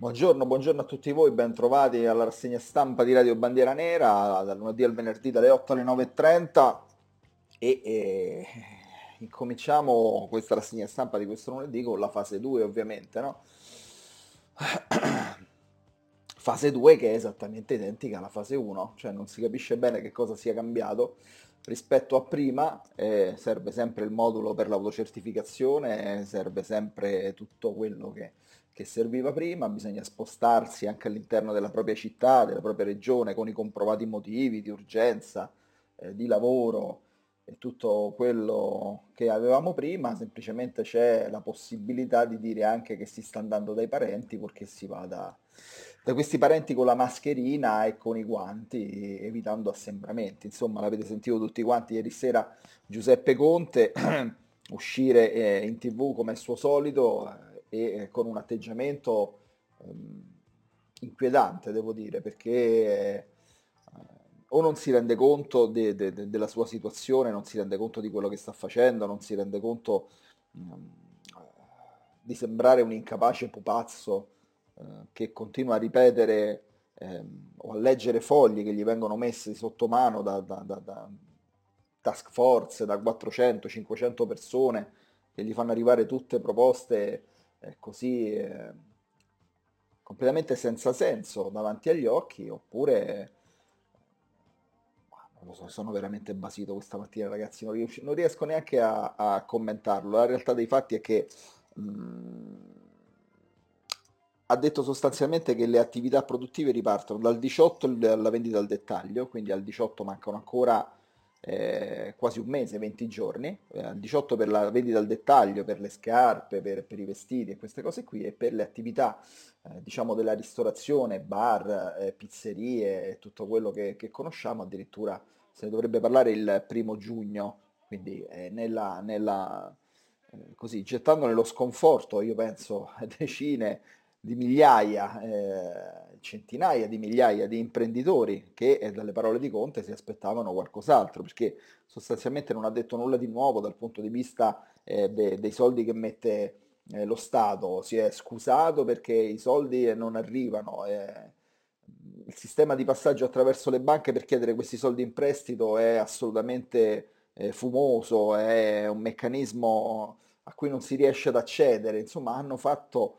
Buongiorno a tutti voi, bentrovati alla rassegna stampa di Radio Bandiera Nera, dal lunedì al venerdì dalle 8 alle 9:30 e incominciamo questa rassegna stampa di questo lunedì con la fase 2 ovviamente, no? Fase 2 che è esattamente identica alla fase 1, cioè non si capisce bene che cosa sia cambiato rispetto a prima, serve sempre il modulo per l'autocertificazione, serve sempre tutto quello che serviva prima, bisogna spostarsi anche all'interno della propria città, della propria regione, con i comprovati motivi di urgenza, di lavoro e tutto quello che avevamo prima, semplicemente c'è la possibilità di dire anche che si sta andando dai parenti, purché si vada da questi parenti con la mascherina e con i guanti, evitando assembramenti. Insomma, l'avete sentito tutti quanti ieri sera Giuseppe Conte uscire in TV come è suo solito e con un atteggiamento ehm, inquietante, devo dire, perché o non si rende conto della sua situazione, non si rende conto di quello che sta facendo, non si rende conto mm, di sembrare un incapace pupazzo che continua a ripetere o a leggere fogli che gli vengono messi sotto mano da task force, da 400-500 persone che gli fanno arrivare tutte proposte così completamente senza senso davanti agli occhi, oppure non lo so, sono veramente basito questa mattina, ragazzi, non riesco neanche a commentarlo. La realtà dei fatti è che mh, ha detto sostanzialmente che le attività produttive ripartono dal 18 alla vendita al dettaglio, quindi al 18 mancano ancora quasi un mese, 20 giorni, al 18 per la vendita al dettaglio, per le scarpe, per i vestiti e queste cose qui, e per le attività diciamo della ristorazione, bar, pizzerie e tutto quello che conosciamo, addirittura se ne dovrebbe parlare il primo giugno, quindi così, gettando nello sconforto, io penso, decine di migliaia, centinaia di migliaia di imprenditori che dalle parole di Conte si aspettavano qualcos'altro, perché sostanzialmente non ha detto nulla di nuovo dal punto di vista dei soldi che mette lo Stato, si è scusato perché i soldi non arrivano. Il sistema di passaggio attraverso le banche per chiedere questi soldi in prestito è assolutamente fumoso, è un meccanismo a cui non si riesce ad accedere. Insomma, hanno fatto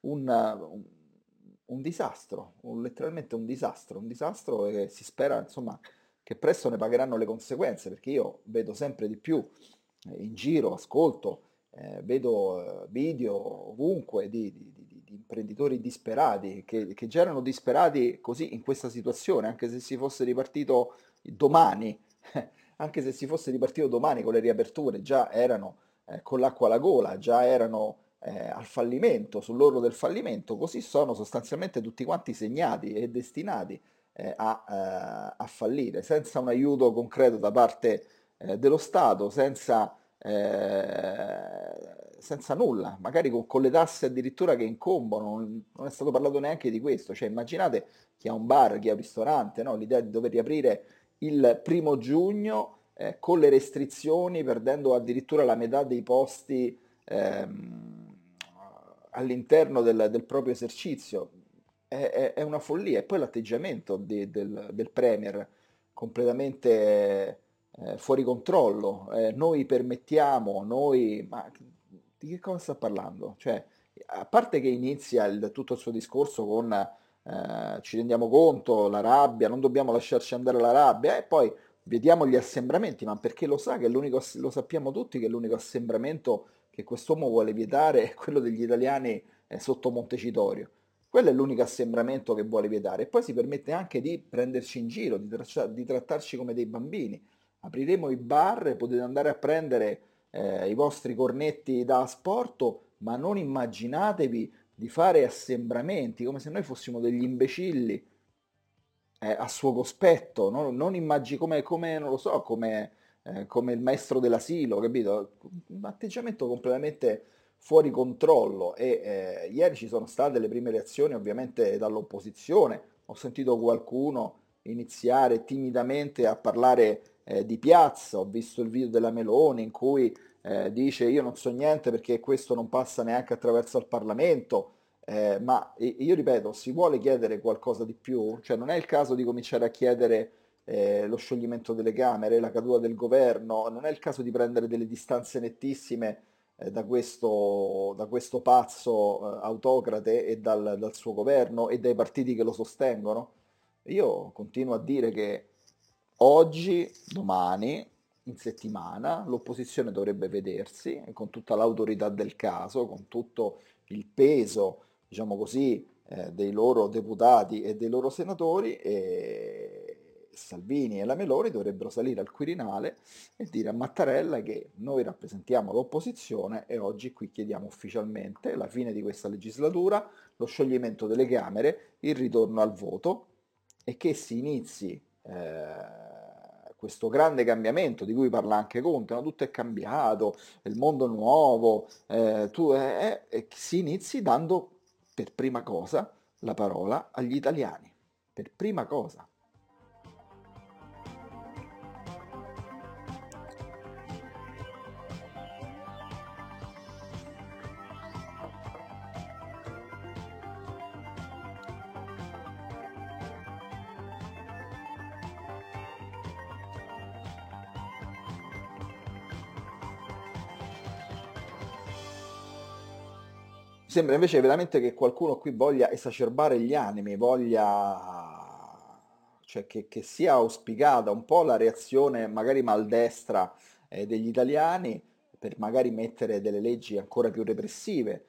un disastro, letteralmente un disastro e si spera, insomma, che presto ne pagheranno le conseguenze, perché io vedo sempre di più in giro, ascolto, vedo video ovunque di imprenditori disperati che già erano disperati così in questa situazione, anche se si fosse ripartito domani, anche se si fosse ripartito domani con le riaperture, già erano con l'acqua alla gola, già erano al fallimento, sull'orlo del fallimento, così sono sostanzialmente tutti quanti segnati e destinati a fallire, senza un aiuto concreto da parte dello Stato, senza nulla, magari con le tasse addirittura che incombono, non è stato parlato neanche di questo, cioè immaginate chi ha un bar, chi ha un ristorante, no? L'idea di dover riaprire il primo giugno con le restrizioni, perdendo addirittura la metà dei posti all'interno del proprio esercizio. È una follia. E poi l'atteggiamento del Premier completamente fuori controllo. Noi permettiamo, noi... Ma di che cosa sta parlando? Cioè, a parte che inizia tutto il suo discorso con ci rendiamo conto, la rabbia, non dobbiamo lasciarci andare la rabbia, e poi vediamo gli assembramenti, ma perché lo sa che lo sappiamo tutti che l'unico assembramento che quest'uomo vuole vietare è quello degli italiani sotto Montecitorio. Quello è l'unico assembramento che vuole vietare. E poi si permette anche di prenderci in giro, di trattarci come dei bambini. Apriremo i bar e potete andare a prendere i vostri cornetti da asporto, ma non immaginatevi di fare assembramenti come se noi fossimo degli imbecilli a suo cospetto, no? Non immagini non lo so, come il maestro dell'asilo, capito? Un atteggiamento completamente fuori controllo e ieri ci sono state le prime reazioni ovviamente dall'opposizione, ho sentito qualcuno iniziare timidamente a parlare di piazza, ho visto il video della Meloni in cui dice io non so niente perché questo non passa neanche attraverso il Parlamento, Ma io ripeto, si vuole chiedere qualcosa di più? Cioè non è il caso di cominciare a chiedere lo scioglimento delle Camere, la caduta del governo, non è il caso di prendere delle distanze nettissime da questo pazzo autocrate e dal suo governo e dai partiti che lo sostengono? Io continuo a dire che oggi, domani, in settimana, l'opposizione dovrebbe vedersi con tutta l'autorità del caso, con tutto il peso, diciamo così, dei loro deputati e dei loro senatori, e Salvini e la Meloni dovrebbero salire al Quirinale e dire a Mattarella che noi rappresentiamo l'opposizione e oggi qui chiediamo ufficialmente la fine di questa legislatura, lo scioglimento delle Camere, il ritorno al voto e che si inizi questo grande cambiamento di cui parla anche Conte, no? Tutto è cambiato, è il mondo nuovo, e che si inizi dando per prima cosa la parola agli italiani, per prima cosa. Sembra invece veramente che qualcuno qui voglia esacerbare gli animi, cioè che sia auspicata un po' la reazione magari maldestra degli italiani per magari mettere delle leggi ancora più repressive.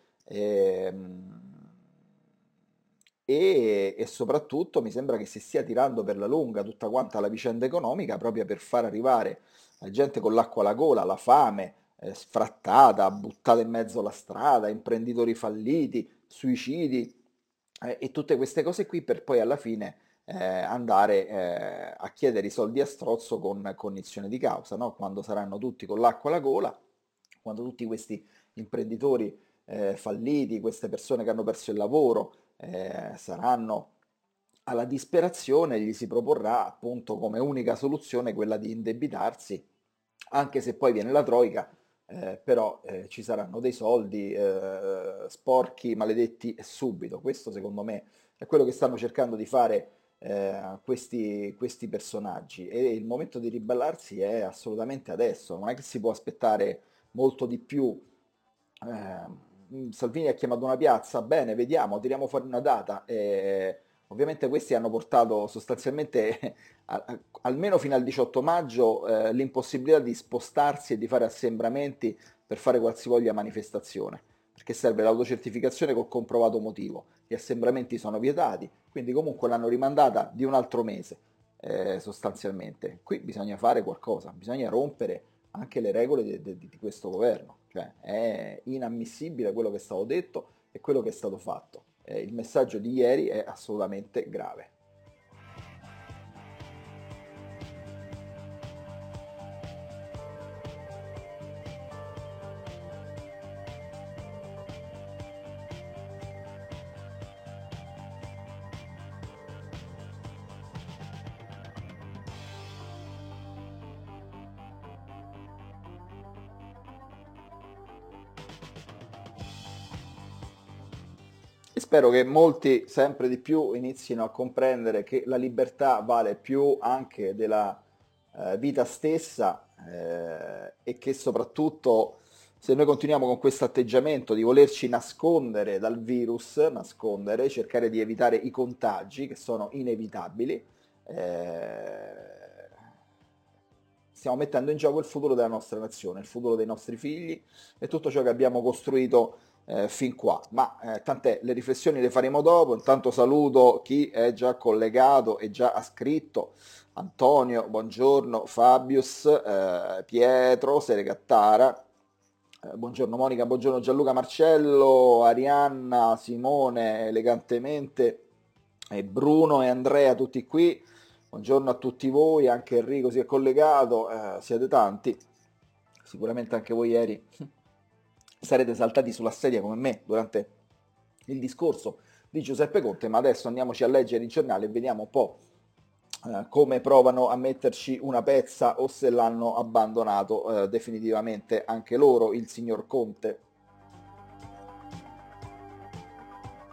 E soprattutto mi sembra che si stia tirando per la lunga tutta quanta la vicenda economica proprio per far arrivare la gente con l'acqua alla gola, la fame, sfrattata, buttata in mezzo alla strada, imprenditori falliti, suicidi, e tutte queste cose qui per poi alla fine andare a chiedere i soldi a strozzo con cognizione di causa, no? Quando saranno tutti con l'acqua alla gola, quando tutti questi imprenditori falliti, queste persone che hanno perso il lavoro, saranno alla disperazione, gli si proporrà appunto come unica soluzione quella di indebitarsi, anche se poi viene la troica, però ci saranno dei soldi sporchi, maledetti e subito. Questo secondo me è quello che stanno cercando di fare questi personaggi e il momento di ribellarsi è assolutamente adesso, non è che si può aspettare molto di più. Salvini ha chiamato una piazza, bene, vediamo, tiriamo fuori una data. Ovviamente questi hanno portato sostanzialmente, almeno fino al 18 maggio, l'impossibilità di spostarsi e di fare assembramenti per fare qualsivoglia manifestazione, perché serve l'autocertificazione col comprovato motivo. Gli assembramenti sono vietati, quindi comunque l'hanno rimandata di un altro mese, sostanzialmente. Qui bisogna fare qualcosa, bisogna rompere anche le regole di questo governo. Cioè è inammissibile quello che è stato detto e quello che è stato fatto. Il messaggio di ieri è assolutamente grave. E spero che molti sempre di più inizino a comprendere che la libertà vale più anche della vita stessa e che soprattutto se noi continuiamo con questo atteggiamento di volerci nascondere dal virus, nascondere, cercare di evitare i contagi che sono inevitabili, stiamo mettendo in gioco il futuro della nostra nazione, il futuro dei nostri figli e tutto ciò che abbiamo costruito fin qua. Ma tant'è, le riflessioni le faremo dopo. Intanto saluto chi è già collegato e già ha scritto. Antonio, buongiorno, Fabius, Pietro, Seregattara, buongiorno Monica, buongiorno Gianluca Marcello, Arianna, Simone, elegantemente, e Bruno e Andrea, tutti qui. Buongiorno a tutti voi, anche Enrico si è collegato, siete tanti. Sicuramente anche voi ieri sarete saltati sulla sedia come me durante il discorso di Giuseppe Conte, ma adesso andiamoci a leggere il giornale e vediamo un po' come provano a metterci una pezza o se l'hanno abbandonato definitivamente anche loro, il signor Conte.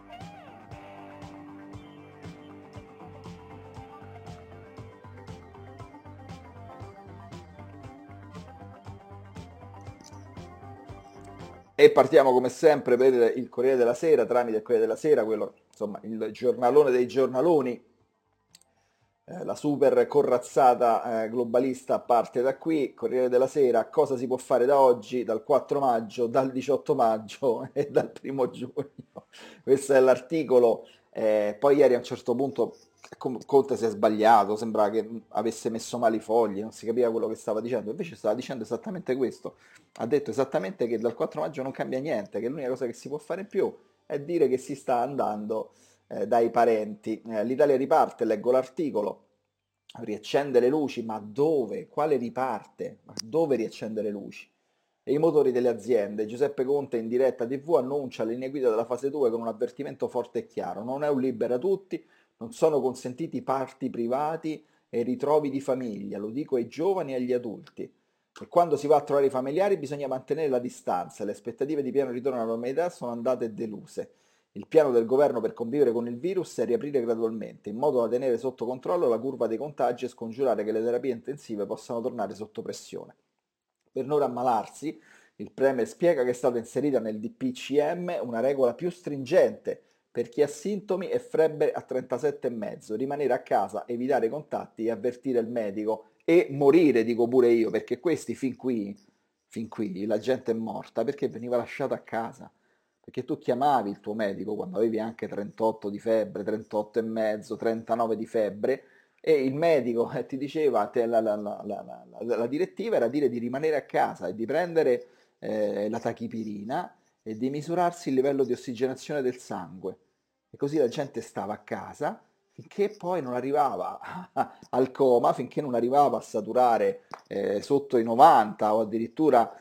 E partiamo come sempre per il Corriere della Sera, tramite il Corriere della Sera, quello, insomma, il giornalone dei giornaloni, la super corazzata globalista parte da qui. Corriere della Sera, cosa si può fare da oggi, dal 4 maggio, dal 18 maggio e dal 1 giugno. Questo è l'articolo. Poi ieri a un certo punto Conte si è sbagliato, sembrava che avesse messo male i fogli, non si capiva quello che stava dicendo, invece stava dicendo esattamente questo. Ha detto esattamente che dal 4 maggio non cambia niente, che l'unica cosa che si può fare in più è dire che si sta andando dai parenti. L'Italia riparte, leggo l'articolo, riaccende le luci, ma dove? Quale riparte? Ma dove riaccende le luci? E i motori delle aziende. Giuseppe Conte in diretta TV annuncia le linee guida della fase 2 con un avvertimento forte e chiaro. Non è un libera tutti, non sono consentiti parti privati e ritrovi di famiglia, lo dico ai giovani e agli adulti. E quando si va a trovare i familiari bisogna mantenere la distanza, le aspettative di pieno ritorno alla normalità sono andate deluse. Il piano del governo per convivere con il virus è riaprire gradualmente, in modo da tenere sotto controllo la curva dei contagi e scongiurare che le terapie intensive possano tornare sotto pressione. Per non ammalarsi, il Premier spiega che è stata inserita nel DPCM una regola più stringente per chi ha sintomi e febbre a 37,5, rimanere a casa, evitare i contatti e avvertire il medico e morire, dico pure io, perché questi fin qui la gente è morta perché veniva lasciata a casa. Perché tu chiamavi il tuo medico quando avevi anche 38 di febbre, 38 e mezzo, 39 di febbre e il medico ti diceva, la direttiva era dire di rimanere a casa e di prendere la tachipirina e di misurarsi il livello di ossigenazione del sangue. E così la gente stava a casa finché poi non arrivava al coma, finché non arrivava a saturare sotto i 90 o addirittura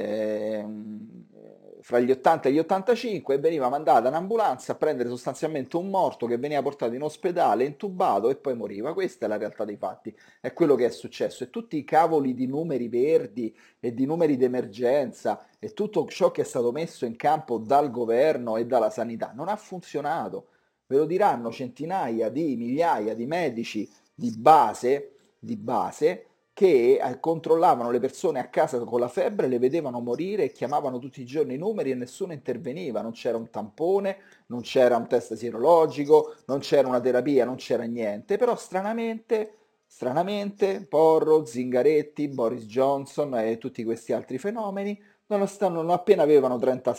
fra gli 80 e gli 85 e veniva mandata un'ambulanza a prendere sostanzialmente un morto che veniva portato in ospedale, intubato e poi moriva. Questa è la realtà dei fatti, è quello che è successo e tutti i cavoli di numeri verdi e di numeri d'emergenza e tutto ciò che è stato messo in campo dal governo e dalla sanità non ha funzionato. Ve lo diranno centinaia di migliaia di medici di base che controllavano le persone a casa con la febbre, le vedevano morire e chiamavano tutti i giorni i numeri e nessuno interveniva, non c'era un tampone, non c'era un test sierologico, non c'era una terapia, non c'era niente, però stranamente Porro, Zingaretti, Boris Johnson e tutti questi altri fenomeni non appena avevano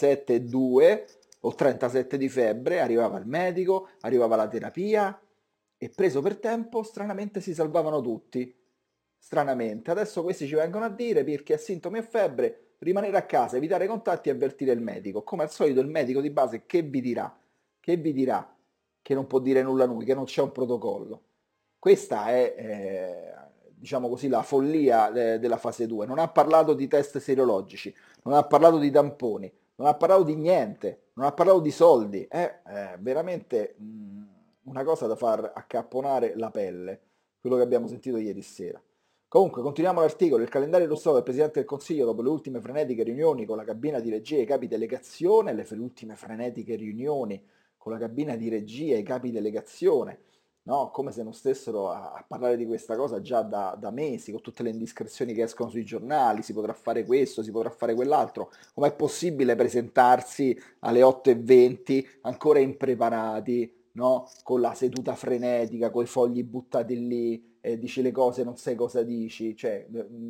37,2 o 37 di febbre, arrivava il medico, arrivava la terapia e preso per tempo, stranamente si salvavano tutti. Stranamente, adesso questi ci vengono a dire perché ha sintomi e febbre, rimanere a casa, evitare i contatti e avvertire il medico. Come al solito il medico di base che vi dirà? Che vi dirà? Che non può dire nulla a lui, che non c'è un protocollo. Questa è, diciamo così, la follia della fase 2. Non ha parlato di test serologici, non ha parlato di tamponi, non ha parlato di niente, non ha parlato di soldi. È veramente una cosa da far accapponare la pelle, quello che abbiamo sentito ieri sera. Comunque, continuiamo l'articolo. Il calendario illustrato dal Presidente del Consiglio dopo le ultime frenetiche riunioni con la cabina di regia e i capi delegazione, le ultime frenetiche riunioni con la cabina di regia e i capi delegazione, no? Come se non stessero a parlare di questa cosa già da mesi, con tutte le indiscrezioni che escono sui giornali, si potrà fare questo, si potrà fare quell'altro. Com'è possibile presentarsi alle 8:20 ancora impreparati, no? Con la seduta frenetica, con i fogli buttati lì, dici le cose, non sai cosa dici, cioè,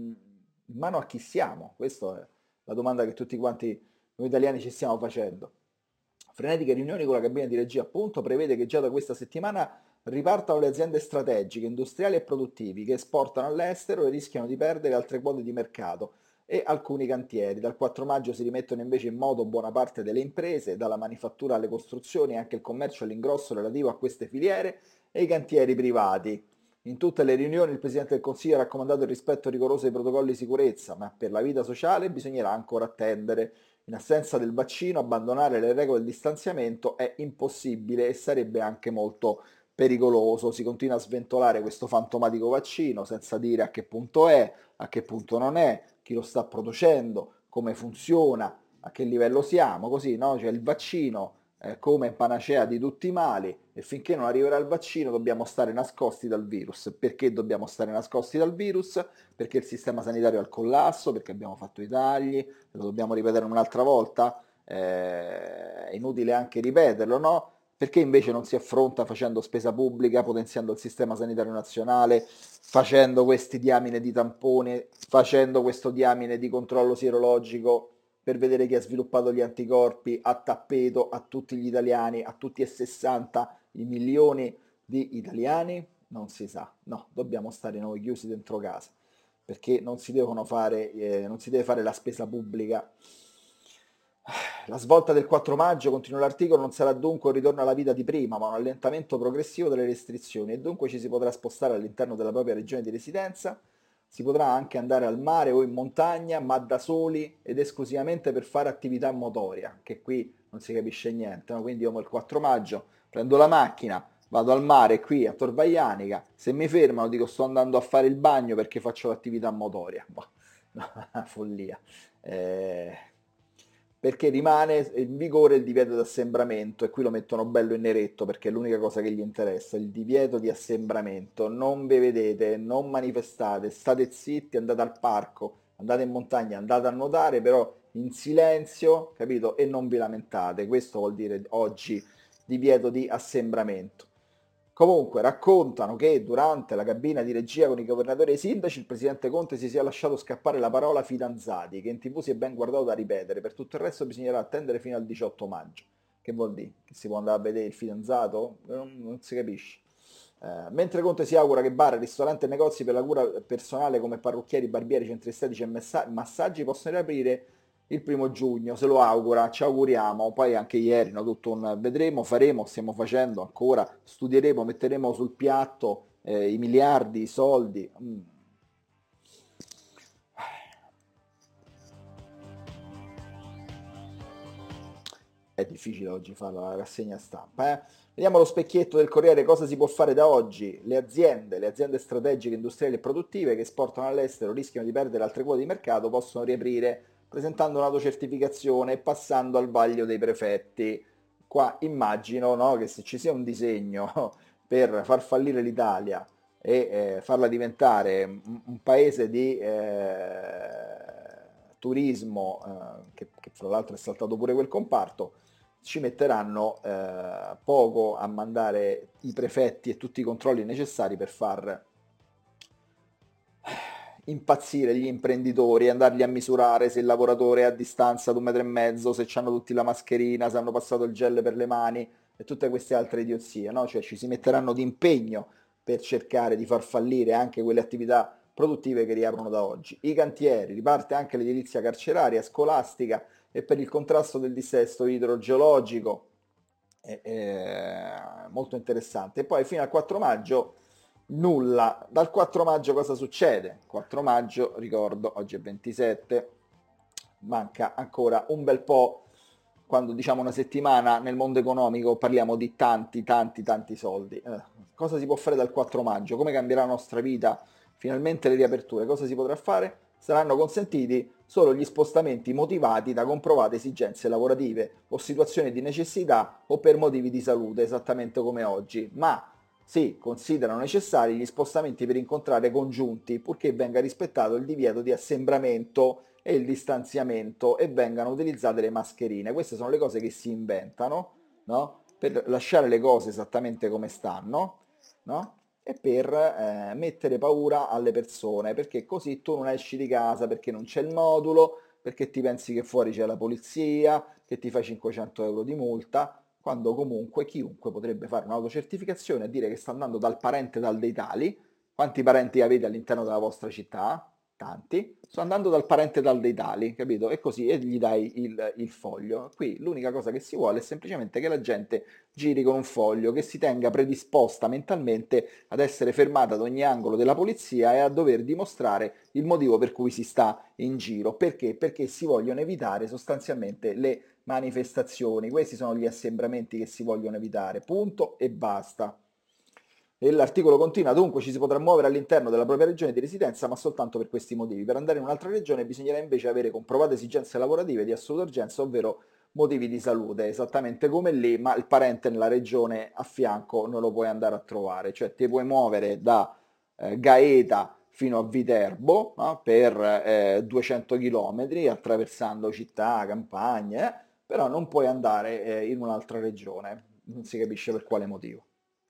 in mano a chi siamo? Questa è la domanda che tutti quanti noi italiani ci stiamo facendo. Frenetiche riunioni con la cabina di regia, appunto, prevede che già da questa settimana ripartano le aziende strategiche, industriali e produttivi che esportano all'estero e rischiano di perdere altre quote di mercato e alcuni cantieri. Dal 4 maggio si rimettono invece in moto buona parte delle imprese, dalla manifattura alle costruzioni e anche il commercio all'ingrosso relativo a queste filiere e i cantieri privati. In tutte le riunioni il Presidente del Consiglio ha raccomandato il rispetto rigoroso dei protocolli di sicurezza, ma per la vita sociale bisognerà ancora attendere. In assenza del vaccino, abbandonare le regole del distanziamento è impossibile e sarebbe anche molto pericoloso. Si continua a sventolare questo fantomatico vaccino senza dire a che punto è, a che punto non è, chi lo sta producendo, come funziona, a che livello siamo, così, no? Cioè il vaccino come panacea di tutti i mali e finché non arriverà il vaccino dobbiamo stare nascosti dal virus. Perché dobbiamo stare nascosti dal virus? Perché il sistema sanitario è al collasso, perché abbiamo fatto i tagli, lo dobbiamo ripetere un'altra volta, è inutile anche ripeterlo, no? Perché invece non si affronta facendo spesa pubblica, potenziando il sistema sanitario nazionale, facendo questi diamine di tamponi, facendo questo diamine di controllo sierologico per vedere chi ha sviluppato gli anticorpi a tappeto a tutti gli italiani, a tutti e 60 i milioni di italiani? Non si sa, no, dobbiamo stare noi chiusi dentro casa perché non si deve fare la spesa pubblica. La svolta del 4 maggio, continua l'articolo, non sarà dunque un ritorno alla vita di prima, ma un allentamento progressivo delle restrizioni e dunque ci si potrà spostare all'interno della propria regione di residenza, si potrà anche andare al mare o in montagna, ma da soli ed esclusivamente per fare attività motoria, che qui non si capisce niente, no? Quindi io il 4 maggio prendo la macchina, vado al mare qui a Tor Vaianica, se mi fermano dico sto andando a fare il bagno perché faccio l'attività motoria. Boh, no, follia. Eh, perché rimane in vigore il divieto di assembramento e qui lo mettono bello in neretto perché è l'unica cosa che gli interessa, il divieto di assembramento. Non vi vedete, non manifestate, state zitti, andate al parco, andate in montagna, andate a nuotare, però in silenzio, capito? E non vi lamentate. Questo vuol dire oggi divieto di assembramento. Comunque raccontano che durante la cabina di regia con i governatori e i sindaci il presidente Conte si sia lasciato scappare la parola fidanzati, che in TV si è ben guardato da ripetere. Per tutto il resto bisognerà attendere fino al 18 maggio. Che vuol dire? Che si può andare a vedere il fidanzato? Non si capisce. Mentre Conte si augura che bar, ristoranti e negozi per la cura personale come parrucchieri, barbieri, centri estetici e massaggi possano riaprire il 1° giugno, se lo augura, ci auguriamo, poi anche ieri, no, tutto un vedremo, faremo, stiamo facendo ancora, studieremo, metteremo sul piatto i miliardi, i soldi. È difficile oggi fare la rassegna stampa, eh? Vediamo lo specchietto del Corriere, cosa si può fare da oggi. Le aziende strategiche, industriali e produttive che esportano all'estero rischiano di perdere altre quote di mercato, possono riaprire presentando un'autocertificazione e passando al vaglio dei prefetti. Qua immagino, no, che se ci sia un disegno per far fallire l'Italia e farla diventare un paese di turismo, che fra l'altro è saltato pure quel comparto, ci metteranno poco a mandare i prefetti e tutti i controlli necessari per far impazzire gli imprenditori, andarli a misurare se il lavoratore è a distanza di 1,5 metri, se hanno tutti la mascherina, se hanno passato il gel per le mani e tutte queste altre idiozie, no? Cioè ci si metteranno d'impegno per cercare di far fallire anche quelle attività produttive che riaprono da oggi. I cantieri, riparte anche l'edilizia carceraria, scolastica e per il contrasto del dissesto idrogeologico, molto interessante. E poi fino al 4 maggio nulla. Dal 4 maggio cosa succede? 4 maggio, ricordo, oggi è 27, manca ancora un bel po'. Quando diciamo una settimana nel mondo economico parliamo di tanti, tanti, tanti soldi. Cosa si può fare dal 4 maggio? Come cambierà la nostra vita? Finalmente le riaperture. Cosa si potrà fare? Saranno consentiti solo gli spostamenti motivati da comprovate esigenze lavorative o situazioni di necessità o per motivi di salute, esattamente come oggi. Ma si considerano necessari gli spostamenti per incontrare congiunti, purché venga rispettato il divieto di assembramento e il distanziamento e vengano utilizzate le mascherine. Queste sono le cose che si inventano, no? Per lasciare le cose esattamente come stanno, no? E per mettere paura alle persone, perché così tu non esci di casa perché non c'è il modulo, perché ti pensi che fuori c'è la polizia, che ti fai 500 euro di multa, quando comunque chiunque potrebbe fare un'autocertificazione e dire che sta andando dal parente dal dei tali. Quanti parenti avete all'interno della vostra città? Tanti. Sto andando dal parente dal dei tali, capito? E così e gli dai il foglio. Qui l'unica cosa che si vuole è semplicemente che la gente giri con un foglio, che si tenga predisposta mentalmente ad essere fermata ad ogni angolo della polizia e a dover dimostrare il motivo per cui si sta in giro. Perché? Perché si vogliono evitare sostanzialmente le manifestazioni. Questi sono gli assembramenti che si vogliono evitare. Punto e basta. E l'articolo continua, dunque ci si potrà muovere all'interno della propria regione di residenza, ma soltanto per questi motivi. Per andare in un'altra regione bisognerà invece avere comprovate esigenze lavorative di assoluta urgenza, ovvero motivi di salute, esattamente come lì, ma il parente nella regione a fianco non lo puoi andare a trovare, cioè ti puoi muovere da Gaeta fino a Viterbo, no? Per 200 km attraversando città, campagne, però non puoi andare in un'altra regione, non si capisce per quale motivo.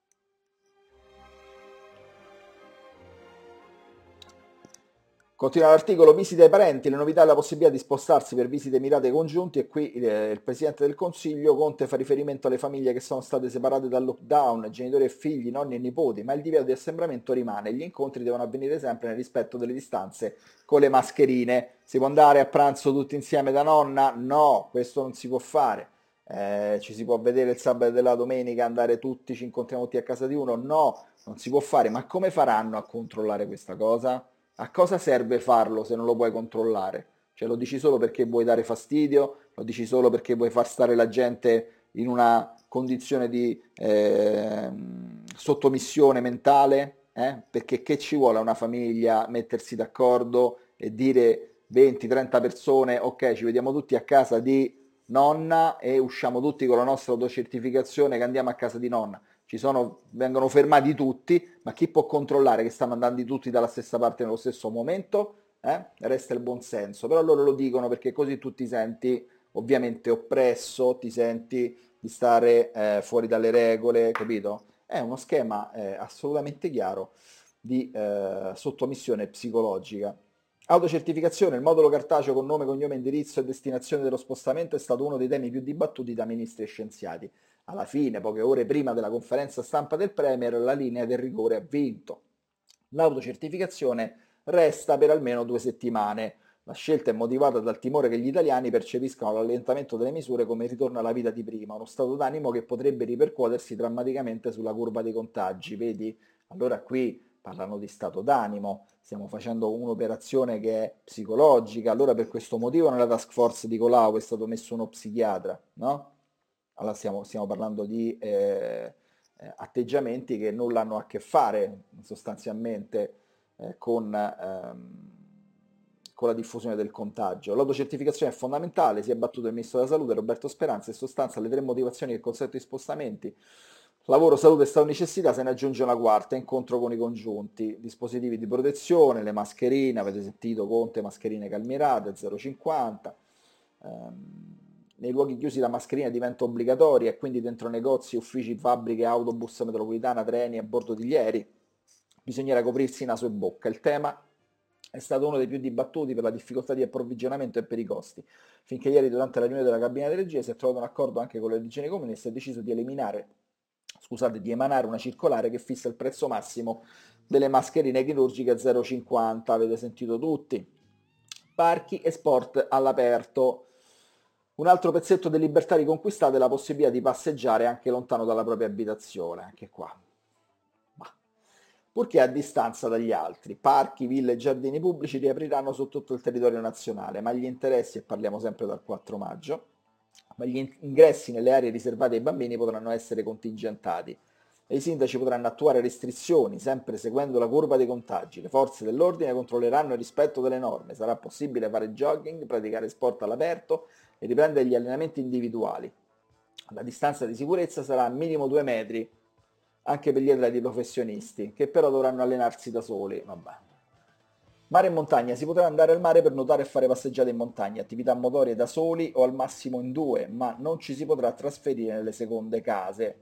Continua l'articolo, visite ai parenti, le novità e la possibilità di spostarsi per visite mirate ai congiunti e qui il Presidente del Consiglio Conte fa riferimento alle famiglie che sono state separate dal lockdown, genitori e figli, nonni e nipoti, ma il divieto di assembramento rimane, gli incontri devono avvenire sempre nel rispetto delle distanze con le mascherine. Si può andare a pranzo tutti insieme da nonna? No, questo non si può fare. Ci si può vedere il sabato e la domenica, andare tutti, ci incontriamo tutti a casa di uno? No, non si può fare, ma come faranno a controllare questa cosa? A cosa serve farlo se non lo puoi controllare? Cioè lo dici solo perché vuoi dare fastidio, lo dici solo perché vuoi far stare la gente in una condizione di sottomissione mentale? Perché che ci vuole a una famiglia mettersi d'accordo e dire 20-30 persone, ok, ci vediamo tutti a casa di nonna e usciamo tutti con la nostra autocertificazione che andiamo a casa di nonna. Vengono fermati tutti, ma chi può controllare che stanno andando tutti dalla stessa parte nello stesso momento? Resta il buon senso, però loro lo dicono perché così tu ti senti ovviamente oppresso, ti senti di stare fuori dalle regole, capito? È uno schema assolutamente chiaro di sottomissione psicologica. Autocertificazione, il modulo cartaceo con nome, cognome, indirizzo e destinazione dello spostamento è stato uno dei temi più dibattuti da ministri e scienziati. Alla fine, poche ore prima della conferenza stampa del Premier, la linea del rigore ha vinto. L'autocertificazione resta per almeno 2 settimane. La scelta è motivata dal timore che gli italiani percepiscano l'allentamento delle misure come il ritorno alla vita di prima, uno stato d'animo che potrebbe ripercuotersi drammaticamente sulla curva dei contagi. Vedi? Allora qui parlano di stato d'animo, stiamo facendo un'operazione che è psicologica, allora per questo motivo nella task force di Colau è stato messo uno psichiatra, no? Allora stiamo parlando di atteggiamenti che nulla hanno a che fare sostanzialmente con la diffusione del contagio. L'autocertificazione è fondamentale, si è battuto il Ministro della Salute Roberto Speranza, in sostanza le 3 motivazioni che consentono gli spostamenti: lavoro, salute e stato di necessità, se ne aggiunge una quarta, incontro con i congiunti, dispositivi di protezione, le mascherine, avete sentito Conte, mascherine calmirate, 0,50, nei luoghi chiusi la mascherina diventa obbligatoria e quindi dentro negozi, uffici, fabbriche, autobus, metropolitana, treni, a bordo di ieri, bisognerà coprirsi naso e bocca. Il tema è stato uno dei più dibattuti per la difficoltà di approvvigionamento e per i costi, finché ieri durante la riunione della cabina di regia si è trovato un accordo anche con le regioni comuni e si è deciso di emanare una circolare che fissa il prezzo massimo delle mascherine chirurgiche a 0,50, avete sentito tutti. Parchi e sport all'aperto. Un altro pezzetto di libertà riconquistate è la possibilità di passeggiare anche lontano dalla propria abitazione, anche qua. Bah. Purché a distanza dagli altri. Parchi, ville e giardini pubblici riapriranno su tutto il territorio nazionale, ma gli interessi, e parliamo sempre dal 4 maggio, ma gli ingressi nelle aree riservate ai bambini potranno essere contingentati e i sindaci potranno attuare restrizioni, sempre seguendo la curva dei contagi. Le forze dell'ordine controlleranno il rispetto delle norme, sarà possibile fare jogging, praticare sport all'aperto e riprendere gli allenamenti individuali. La distanza di sicurezza sarà minimo 2 metri, anche per gli atleti professionisti, che però dovranno allenarsi da soli. Vabbè. Mare e montagna, si potrà andare al mare per nuotare e fare passeggiate in montagna, attività motorie da soli o al massimo in due, ma non ci si potrà trasferire nelle seconde case.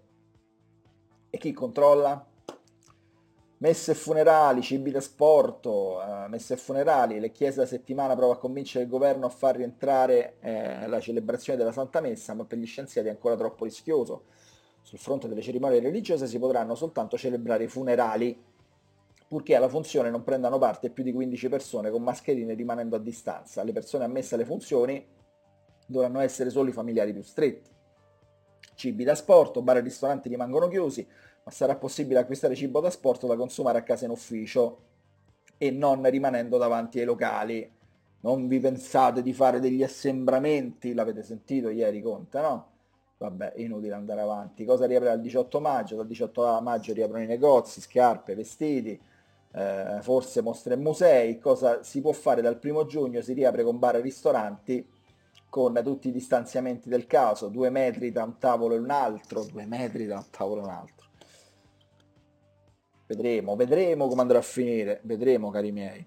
E chi controlla? Messe e funerali, cibi da sporto, messe e funerali, le chiese da settimana prova a convincere il governo a far rientrare la celebrazione della Santa Messa, ma per gli scienziati è ancora troppo rischioso. Sul fronte delle cerimonie religiose si potranno soltanto celebrare i funerali, purché alla funzione non prendano parte più di 15 persone con mascherine rimanendo a distanza. Le persone ammesse alle funzioni dovranno essere solo i familiari più stretti. Cibi da sport, bar e ristoranti rimangono chiusi, ma sarà possibile acquistare cibo da sport da consumare a casa in ufficio e non rimanendo davanti ai locali. Non vi pensate di fare degli assembramenti, l'avete sentito ieri Conte, no? Vabbè, inutile andare avanti. Cosa riapre dal 18 maggio? Dal 18 maggio riaprono i negozi, scarpe, vestiti, forse mostre e musei. Cosa si può fare dal 1 giugno? Si riapre con bar e ristoranti, con tutti i distanziamenti del caso, 2 metri tra un tavolo e un altro, 2 metri tra un tavolo e un altro. Vedremo, vedremo come andrà a finire, vedremo cari miei.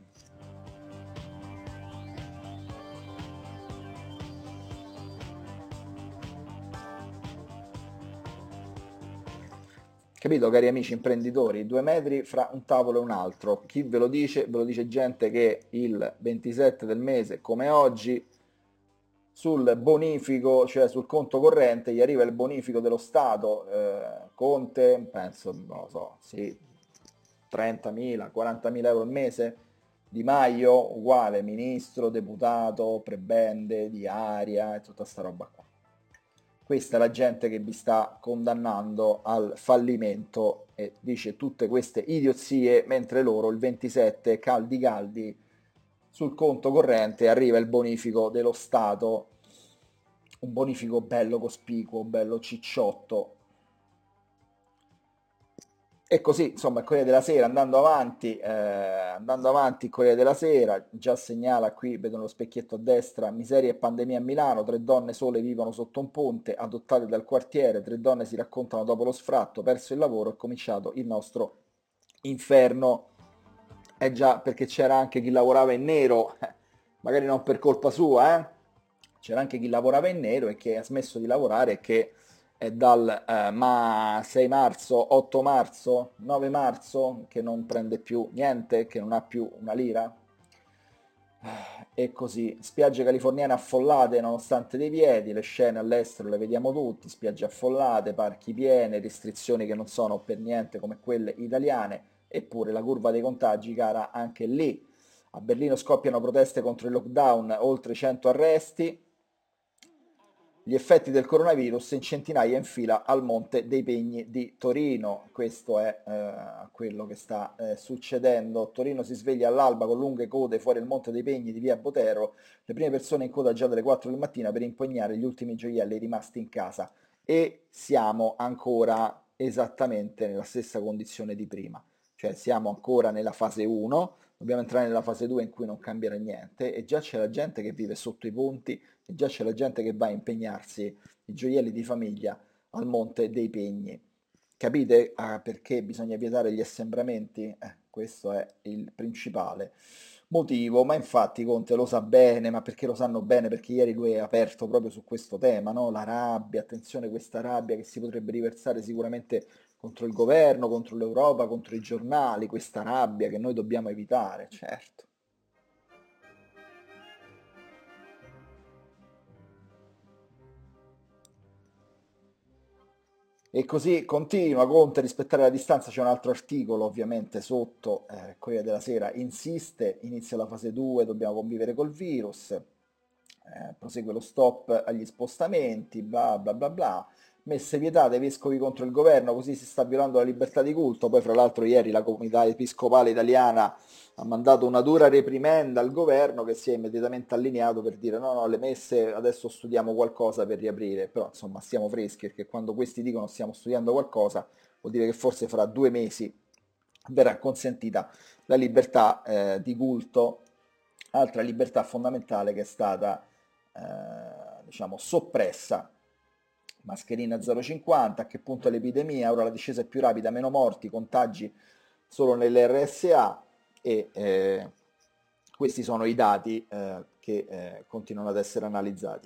Capito, cari amici imprenditori? 2 metri fra un tavolo e un altro. Chi ve lo dice? Ve lo dice gente che il 27 del mese, come oggi, sul bonifico, cioè sul conto corrente, gli arriva il bonifico dello Stato, Conte, penso, non lo so, sì, 30.000, 40.000 euro al mese, Di Maio uguale, ministro, deputato, prebende, diaria e tutta sta roba qua. Questa è la gente che vi sta condannando al fallimento e dice tutte queste idiozie, mentre loro il 27 caldi caldi sul conto corrente arriva il bonifico dello Stato, un bonifico bello cospicuo, bello cicciotto. E così, insomma, il Corriere della Sera andando avanti, il Corriere della Sera già segnala qui, vedo lo specchietto a destra, miseria e pandemia a Milano, 3 donne sole vivono sotto un ponte, adottate dal quartiere, 3 donne si raccontano dopo lo sfratto, perso il lavoro, è cominciato il nostro inferno. Eh già, perché c'era anche chi lavorava in nero, magari non per colpa sua, eh? C'era anche chi lavorava in nero e che ha smesso di lavorare e che è dal 6 marzo, 8 marzo, 9 marzo che non prende più niente, che non ha più una lira. E così, spiagge californiane affollate nonostante dei vieti, le scene all'estero le vediamo tutti, spiagge affollate, parchi pieni, restrizioni che non sono per niente come quelle italiane, eppure la curva dei contagi cara anche lì. A Berlino scoppiano proteste contro il lockdown, oltre 100 arresti, gli effetti del coronavirus in centinaia in fila al Monte dei Pegni di Torino. Questo è quello che sta succedendo. Torino si sveglia all'alba con lunghe code fuori il Monte dei Pegni di via Botero. Le prime persone in coda già dalle 4 del mattino per impugnare gli ultimi gioielli rimasti in casa. E siamo ancora esattamente nella stessa condizione di prima. Cioè siamo ancora nella fase 1, dobbiamo entrare nella fase 2 in cui non cambierà niente e già c'è la gente che vive sotto i ponti e già c'è la gente che va a impegnarsi i gioielli di famiglia al Monte dei Pegni. Capite perché bisogna vietare gli assembramenti? Questo è il principale motivo, ma infatti Conte lo sa bene, ma perché lo sanno bene? Perché ieri lui è aperto proprio su questo tema, no? La rabbia, attenzione, questa rabbia che si potrebbe riversare sicuramente contro il governo, contro l'Europa, contro i giornali, questa rabbia che noi dobbiamo evitare, certo. E così continua Conte a rispettare la distanza, c'è un altro articolo ovviamente sotto, Corriere della Sera, insiste, inizia la fase 2, dobbiamo convivere col virus, prosegue lo stop agli spostamenti, bla bla bla bla, messe vietate, vescovi contro il governo, così si sta violando la libertà di culto, poi fra l'altro ieri la comunità episcopale italiana ha mandato una dura reprimenda al governo che si è immediatamente allineato per dire no, no, le messe adesso studiamo qualcosa per riaprire, però insomma stiamo freschi perché quando questi dicono stiamo studiando qualcosa vuol dire che forse fra 2 mesi verrà consentita la libertà di culto, altra libertà fondamentale che è stata diciamo soppressa. Mascherina 0,50, a che punto è l'epidemia? Ora la discesa è più rapida, meno morti, contagi solo nelle RSA e questi sono i dati che continuano ad essere analizzati.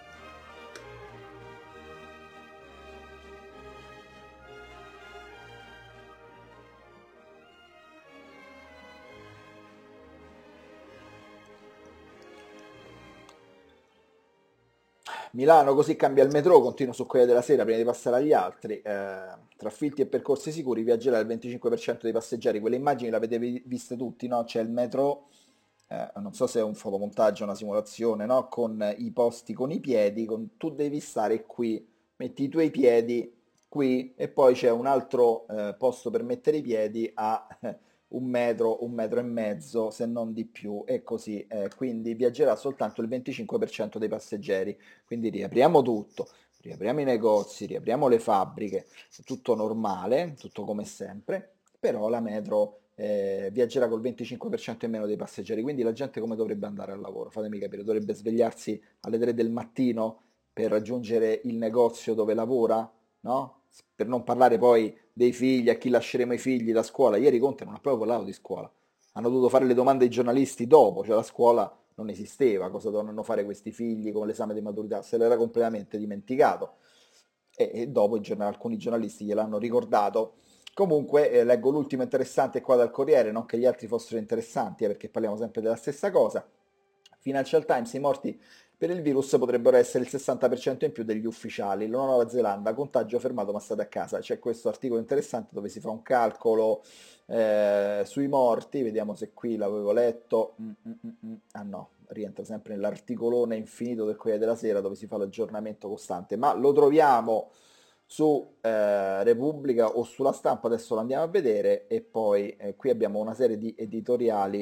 Milano così cambia il metro, continuo su quella della sera prima di passare agli altri. Tra filtri e percorsi sicuri viaggerà il 25% dei passeggeri. Quelle immagini le avete viste tutti, no? C'è il metro, non so se è un fotomontaggio, una simulazione, no? Con i posti con i piedi, tu devi stare qui, metti i tuoi piedi qui e poi c'è un altro posto per mettere i piedi a 1 metro e mezzo, se non di più, e così. Quindi viaggerà soltanto il 25% dei passeggeri. Quindi riapriamo tutto, riapriamo i negozi, riapriamo le fabbriche, tutto normale, tutto come sempre, però la metro viaggerà col 25% in meno dei passeggeri. Quindi la gente come dovrebbe andare al lavoro? Fatemi capire, dovrebbe svegliarsi alle 3 del mattino per raggiungere il negozio dove lavora, no? Per non parlare poi dei figli, a chi lasceremo i figli da scuola. Ieri Conte non ha proprio parlato di scuola. Hanno dovuto fare le domande ai giornalisti dopo, cioè la scuola non esisteva, cosa dovranno fare questi figli con l'esame di maturità, se l'era completamente dimenticato e dopo alcuni giornalisti gliel'hanno ricordato. Comunque leggo l'ultimo interessante qua dal Corriere, non che gli altri fossero interessanti, perché parliamo sempre della stessa cosa. Financial Times, i morti per il virus potrebbero essere il 60% in più degli ufficiali. La Nuova Zelanda, contagio fermato ma state a casa. C'è questo articolo interessante dove si fa un calcolo sui morti, vediamo se qui l'avevo letto. Ah no, rientra sempre nell'articolone infinito del Corriere della Sera dove si fa l'aggiornamento costante, ma lo troviamo su Repubblica o sulla Stampa, adesso lo andiamo a vedere e poi qui abbiamo una serie di editoriali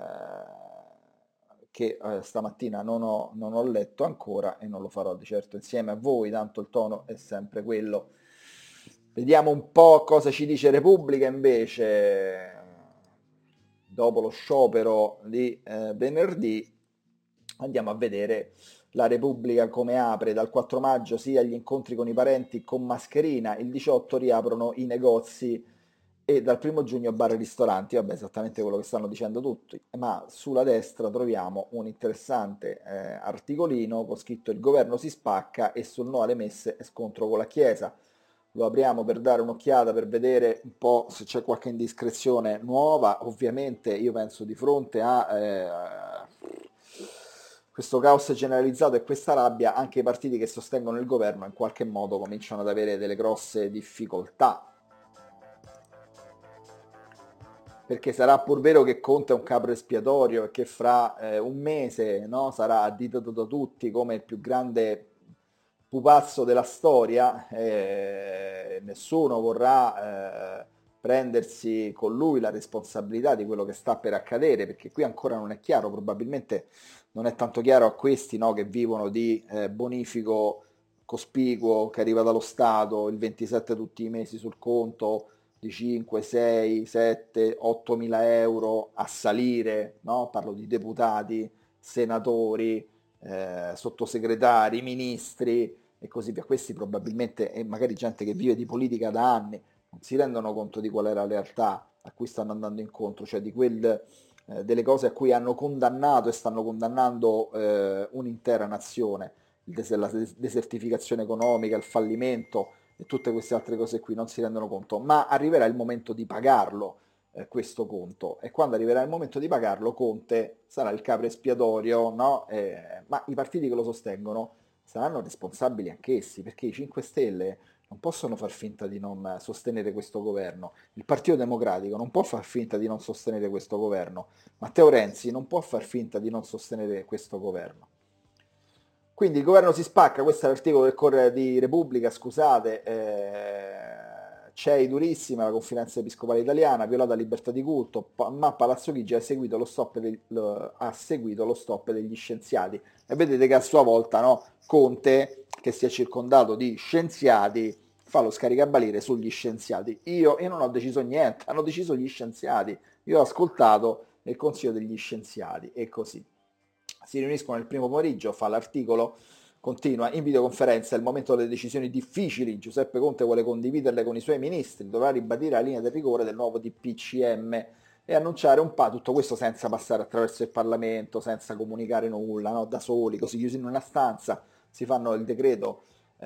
che stamattina non ho letto ancora e non lo farò di certo insieme a voi, tanto il tono è sempre quello. Vediamo un po' cosa ci dice Repubblica invece dopo lo sciopero di venerdì. Andiamo a vedere la Repubblica come apre dal 4 maggio sia gli incontri con i parenti con mascherina, il 18 riaprono i negozi e dal 1 giugno bar e ristoranti, vabbè esattamente quello che stanno dicendo tutti, ma sulla destra troviamo un interessante articolino con scritto il governo si spacca e sul no alle messe è scontro con la Chiesa. Lo apriamo per dare un'occhiata, per vedere un po' se c'è qualche indiscrezione nuova. Ovviamente io penso di fronte a questo caos generalizzato e questa rabbia, anche i partiti che sostengono il governo in qualche modo cominciano ad avere delle grosse difficoltà. Perché sarà pur vero che Conte è un capro espiatorio e che fra un mese, no, sarà additato da tutti come il più grande pupazzo della storia, nessuno vorrà prendersi con lui la responsabilità di quello che sta per accadere, perché qui ancora non è chiaro, probabilmente non è tanto chiaro a questi, no, che vivono di bonifico cospicuo che arriva dallo Stato, il 27 tutti i mesi sul conto, di 5, 6, 7, 8 mila euro a salire, no? Parlo di deputati, senatori, sottosegretari, ministri e così via. Questi probabilmente, e magari gente che vive di politica da anni, non si rendono conto di qual è la realtà a cui stanno andando incontro, cioè di delle cose a cui hanno condannato e stanno condannando un'intera nazione, la desertificazione economica, il fallimento e tutte queste altre cose qui non si rendono conto, ma arriverà il momento di pagarlo questo conto e quando arriverà il momento di pagarlo Conte sarà il capro espiatorio, no? Ma i partiti che lo sostengono saranno responsabili anch'essi perché i 5 Stelle non possono far finta di non sostenere questo governo, il Partito Democratico non può far finta di non sostenere questo governo, Matteo Renzi non può far finta di non sostenere questo governo. Quindi il governo si spacca, questo è l'articolo del Corriere di Repubblica, scusate, c'è durissima la conferenza episcopale italiana, violata la libertà di culto, ma Palazzo Chigi ha seguito lo stop degli scienziati. E vedete che a sua volta, no, Conte, che si è circondato di scienziati, fa lo scaricabarile sugli scienziati. Io non ho deciso niente, hanno deciso gli scienziati. Io ho ascoltato il consiglio degli scienziati e così si riuniscono nel primo pomeriggio, fa l'articolo, continua in videoconferenza, è il momento delle decisioni difficili, Giuseppe Conte vuole condividerle con i suoi ministri, dovrà ribadire la linea del rigore del nuovo DPCM e annunciare un po', tutto questo senza passare attraverso il Parlamento, senza comunicare nulla, no? Da soli, così chiusi in una stanza, si fanno il decreto